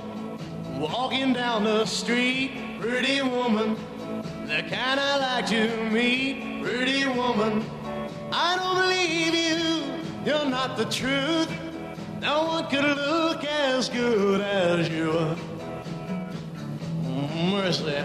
walking down the street. Pretty woman, the kind I like to meet. Pretty woman, I don't believe you. You're not the truth. No one could look as good as you. Mercy.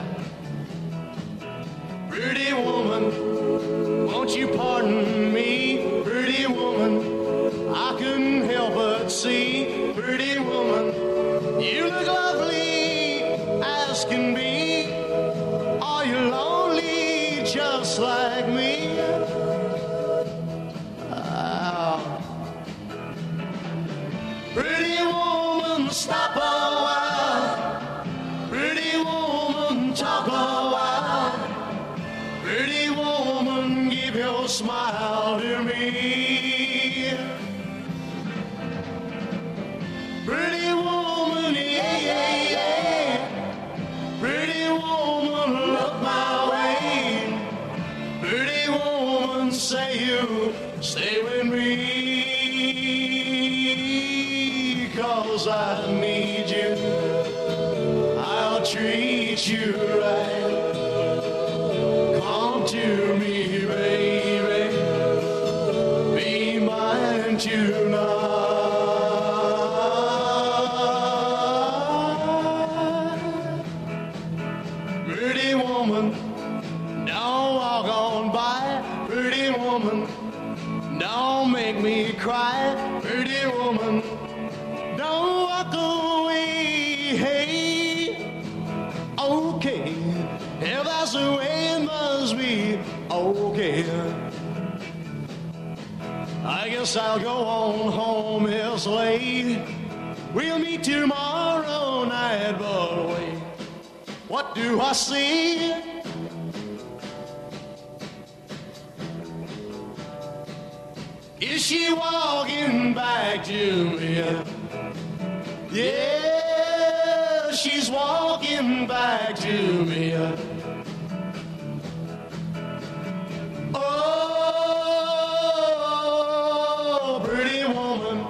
Pretty woman, won't you pardon me? Pretty woman, I couldn't help but see. Pretty woman, you look lovely as can be. Are you lonely just like me? Pretty woman, stop a while. Pretty woman, talk a while. Pretty woman, give your smile to me. Pretty woman, yeah, yeah, yeah. Pretty woman, look my way. Pretty woman, say you stay with me. 'Cause I need you. I'll treat you right. Come to me, baby. Be mine tonight. Pretty woman, don't walk on by. Pretty woman, don't make me cry. Pretty woman, don't walk away, hey, okay, if that's the way it must be, okay. I guess I'll go on home, it's late. We'll meet tomorrow night, but wait, what do I see? Is she walking back to me? Yeah, she's walking back to me. Oh, pretty woman.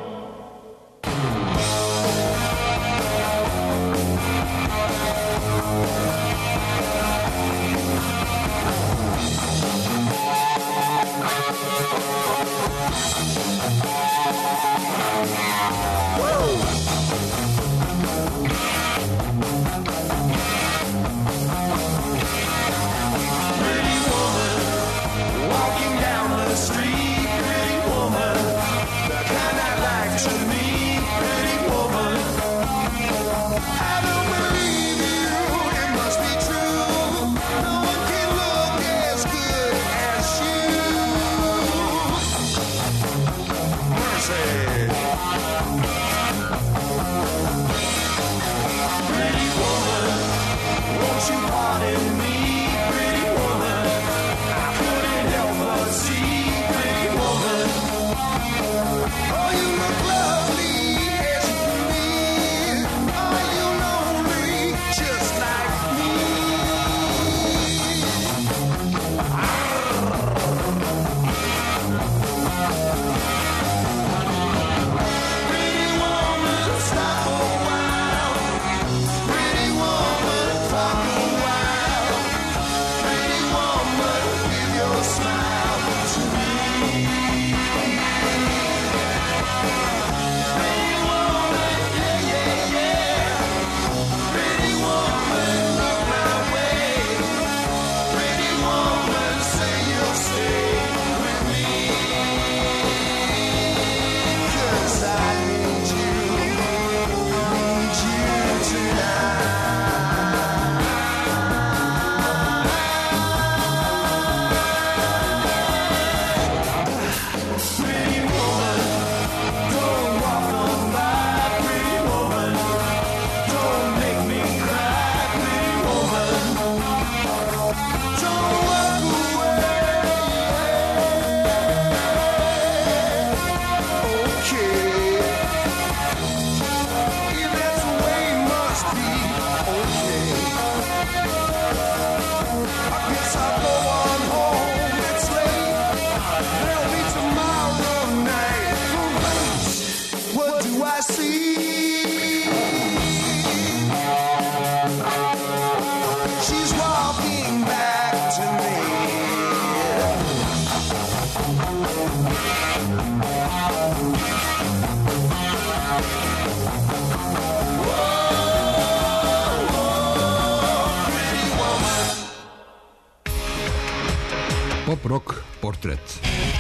Pop rock portret.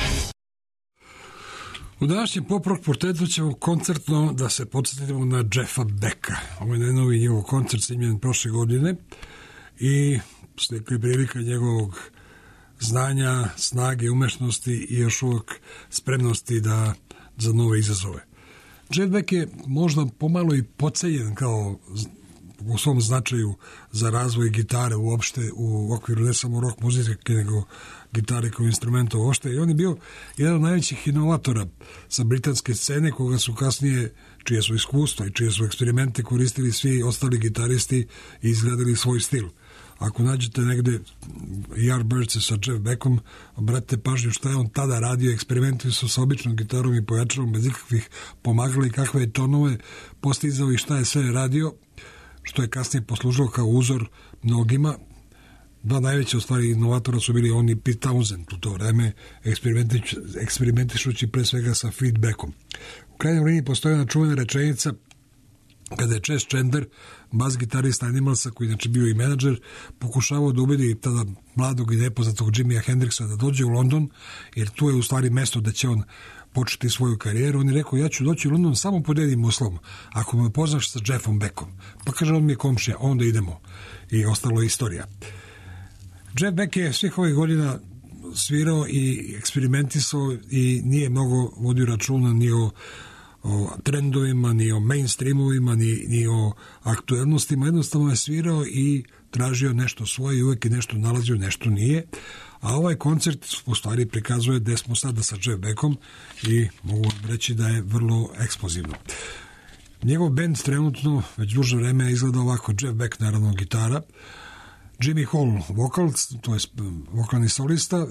U današnjem pop rock portretu ćemo koncertno da se podsjetimo na Jeffa Becka. Ovo je najnoviji njegov koncert snimljen prošle godine i s nekoj prilika njegovog znanja, snage, umešnosti i još uvijek spremnosti za nove izazove. Jeff Beck je možda pomalo i pocenjen kao u svom značaju za razvoj gitare uopšte u okviru ne samo rock muzike, nego gitare kao instrumenta uopšte. I on je bio jedan od najvećih inovatora sa britanske scene, koga su kasnije, čije su iskustva i čije su eksperimente koristili svi ostali gitaristi i izgledali svoj stil. Ako nađete negde Yardbirds sa Jeff Beckom, obratite pažnju šta je on tada radio, eksperimentuju su sa običnom gitarom i pojačalom bez ikakvih pomagala i kakve je tonove postizao i šta je sve radio, što je kasnije poslužilo kao uzor mnogima. Dva najveće u stvari inovatora su bili on i Pete Townshend u to vreme, eksperimentišući pre svega sa feedbackom. U krajnjoj liniji postoji jedna čuvena rečenica kada je Chess Chandler, bas gitarista Animalsa, koji inače bio i menadžer, pokušavao da ubedi tada mladog i nepoznatog Jimija Hendrixa da dođe u London, jer tu je u stvari mesto da će on početi svoju karijeru. On je rekao, ja ću doći u London samo pod jednim uslovom, ako me poznaš sa Jeffom Beckom. Pa kaže, on mi je komšija, onda idemo. I ostalo je istorija. Jeff Beck je svih ovih godina svirao i eksperimentisao i nije mnogo vodio računa ni o trendovima, ni o mainstreamovima, ni o aktuelnostima. Jednostavno je svirao i tražio nešto svoje i uvijek je nešto nalazio, nešto nije. A ovaj koncert u stvari prikazuje gde smo sada sa Jeff Beckom i mogu vam reći da je vrlo eksplozivno. Njegov band trenutno već duže vreme izgleda ovako: Jeff Beck naravno gitara, Jimmy Hall vokal, to je vokalni solista,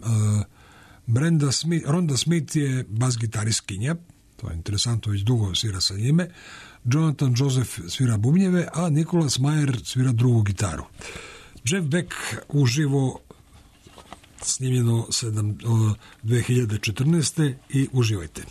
Rhonda Smith je bas gitaristkinja, to je interesantno, već dugo svira sa njime, Jonathan Joseph svira bubnjeve, a Nicholas Meyer svira drugu gitaru. Jeff Beck uživo, snimljeno 2014. i uživajte.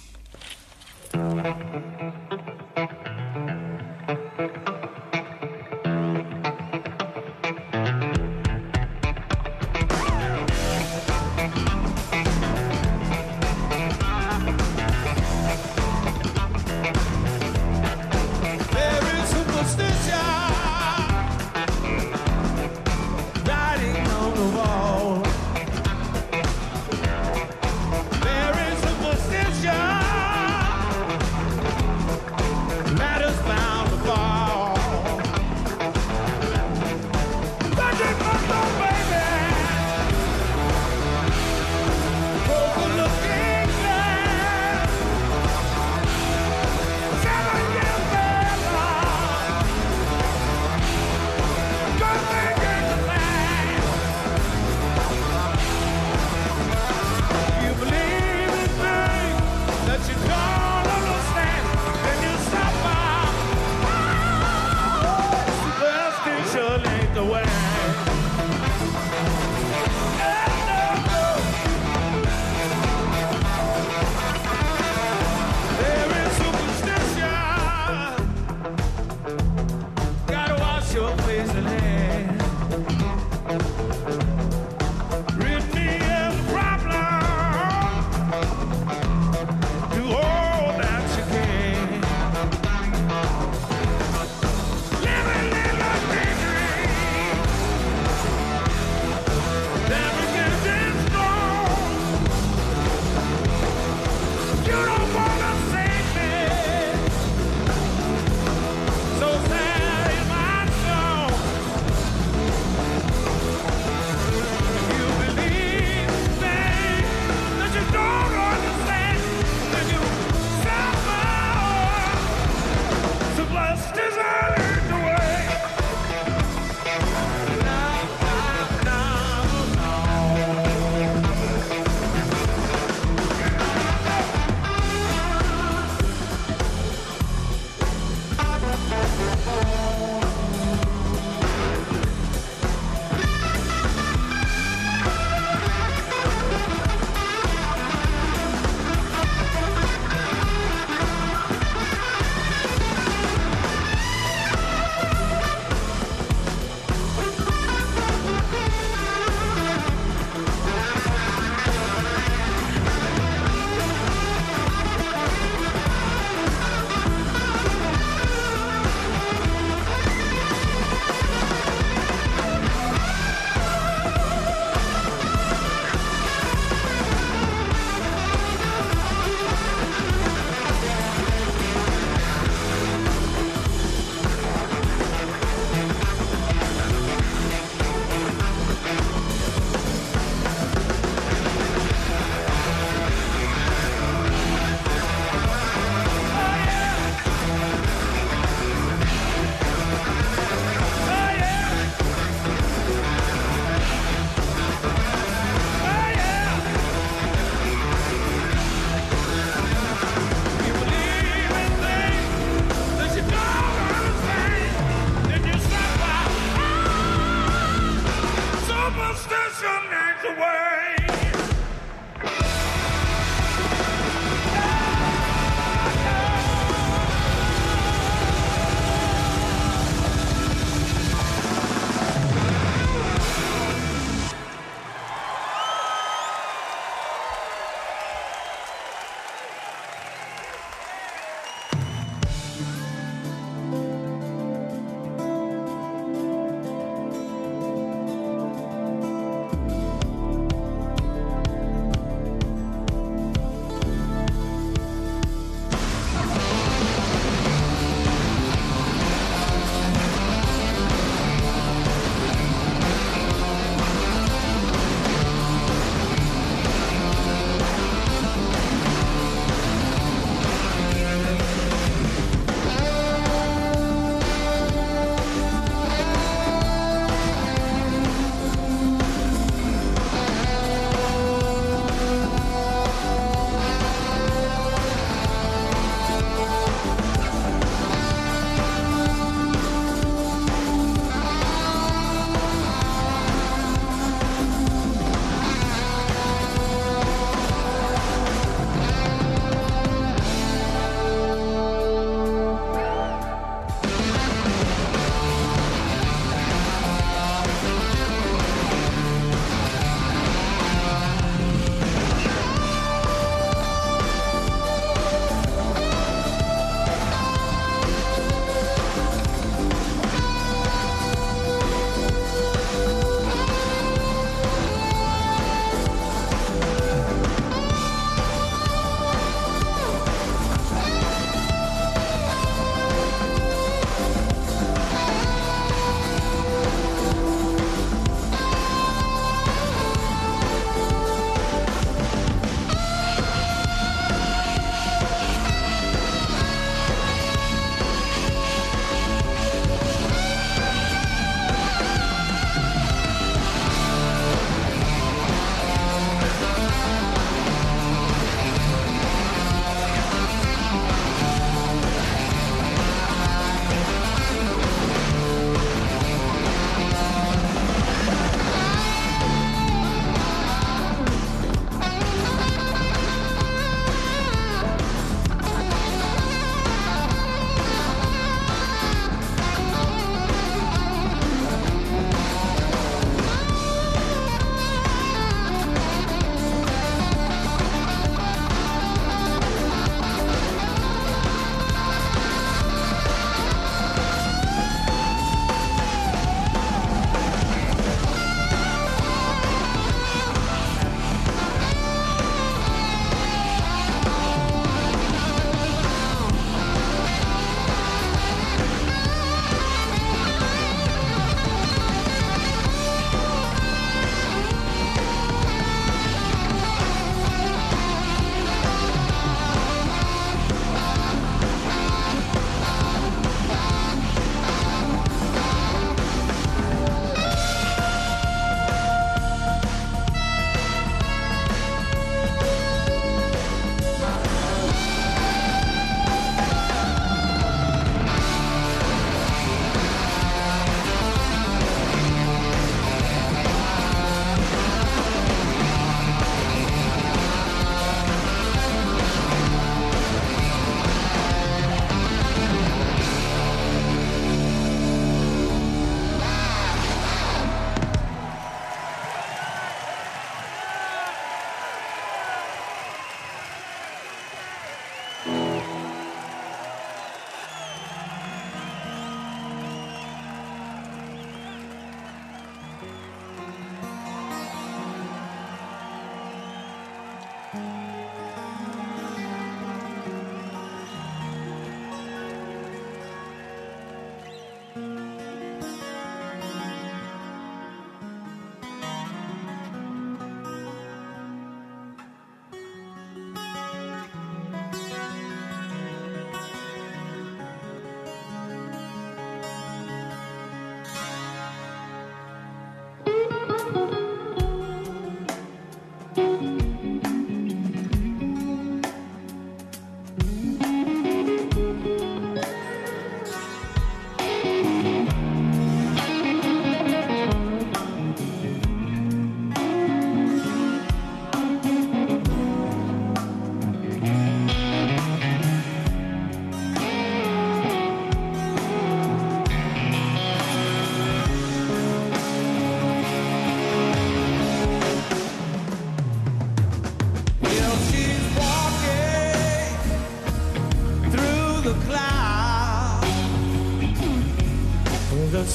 superstition hangs away.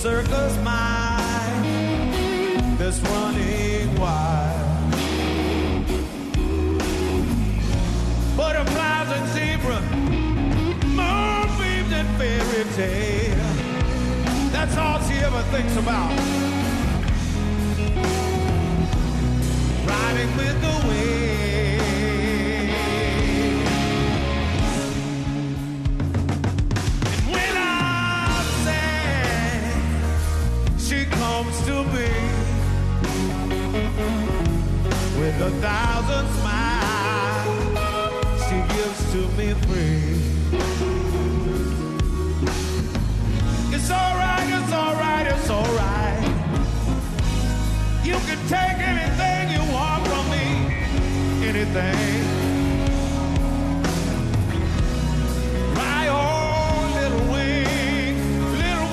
circus mind that's running wild. Butterflies and zebra, moonbeams and fairy tale. That's all she ever thinks about. Riding with the wind. And when I'm sad, she comes to me with 1,000 smiles. She gives to me free. It's alright, it's alright, it's alright. You can take anything you want from me, anything. My own little wing, little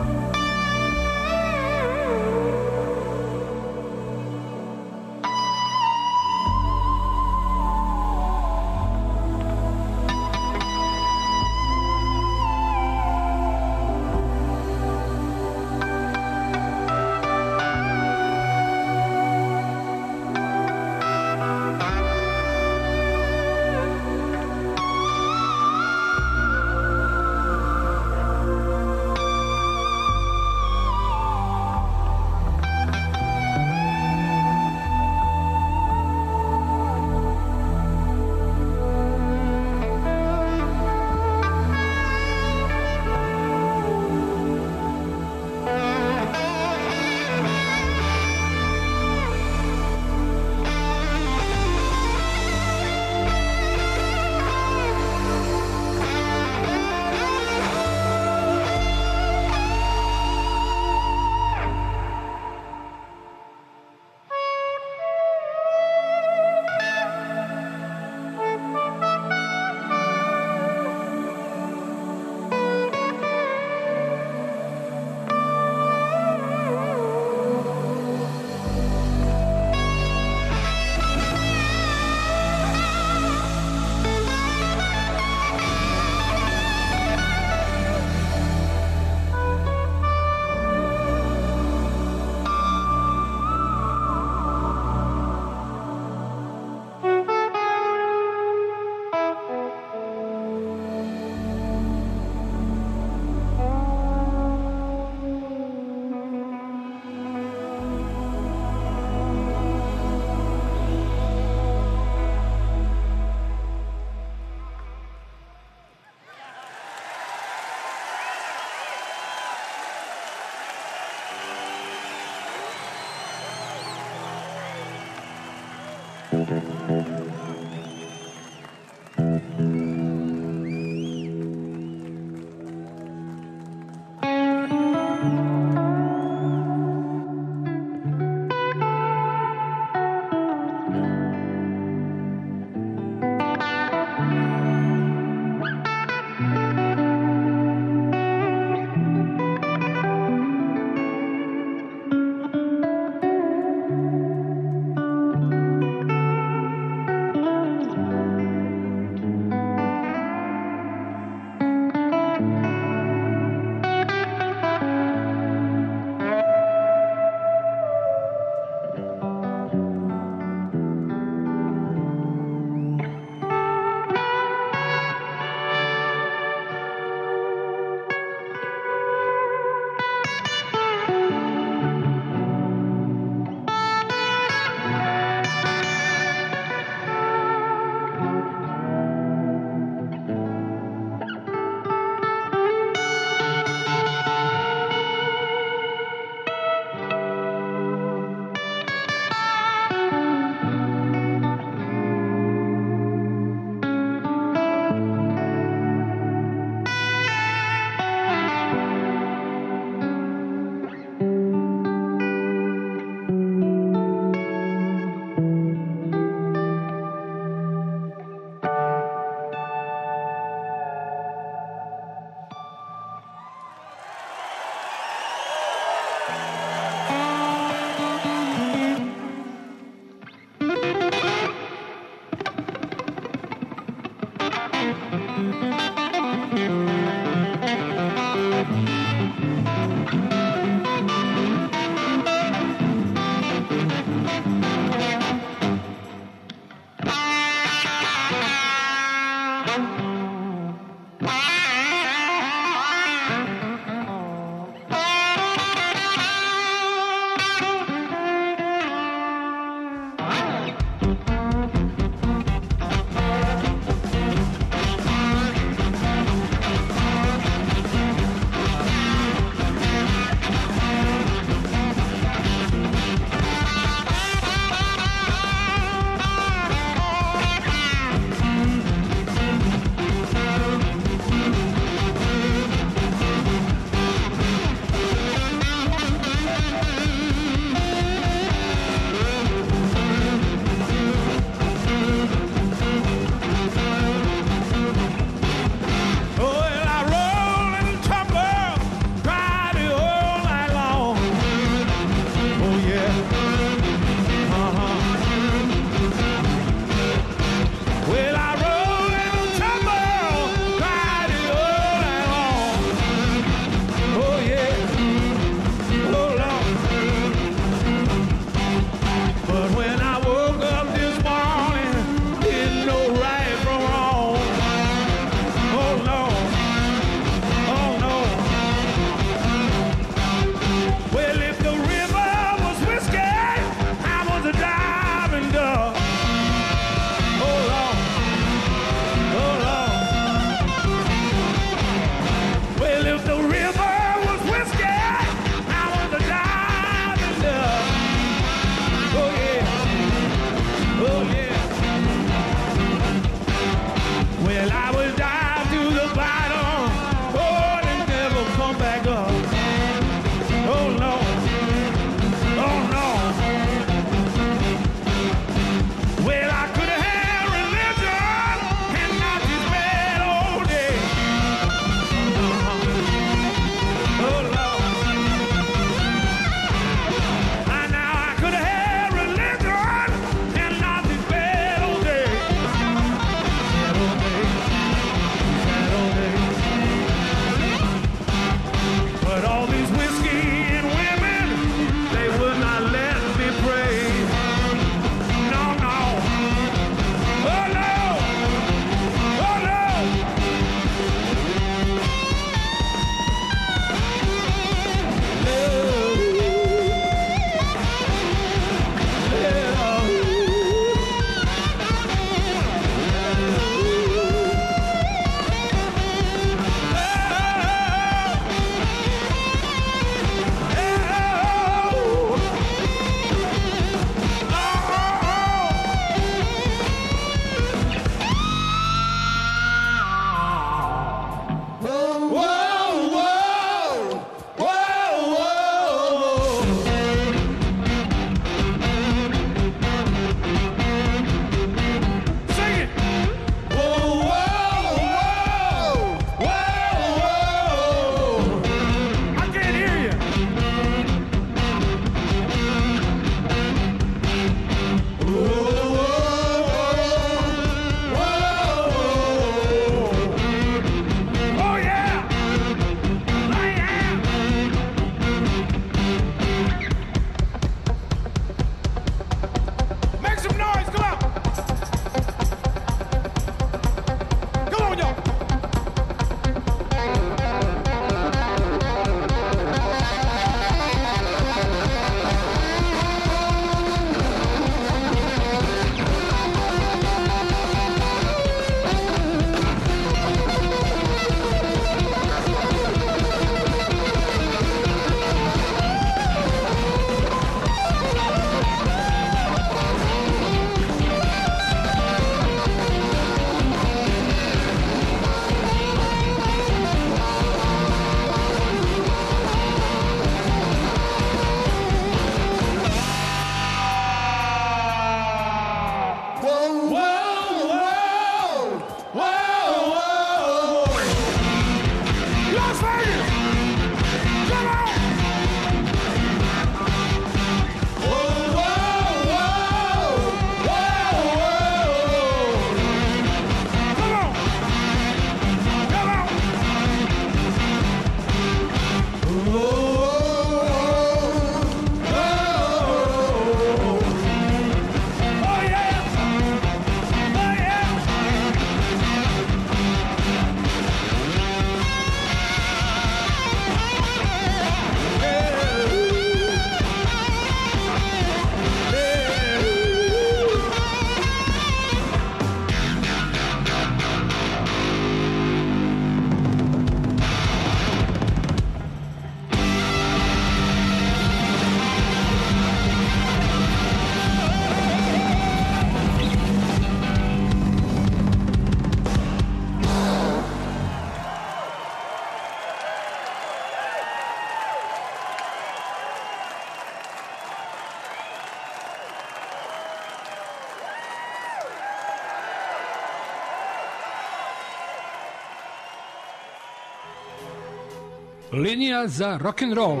Linija za rock'n'roll.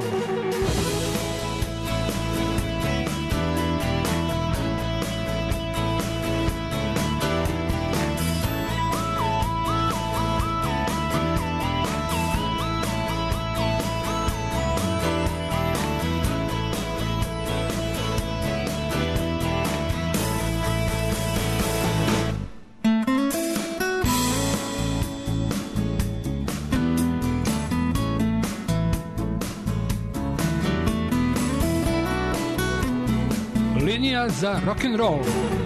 Linija za rock'n'roll.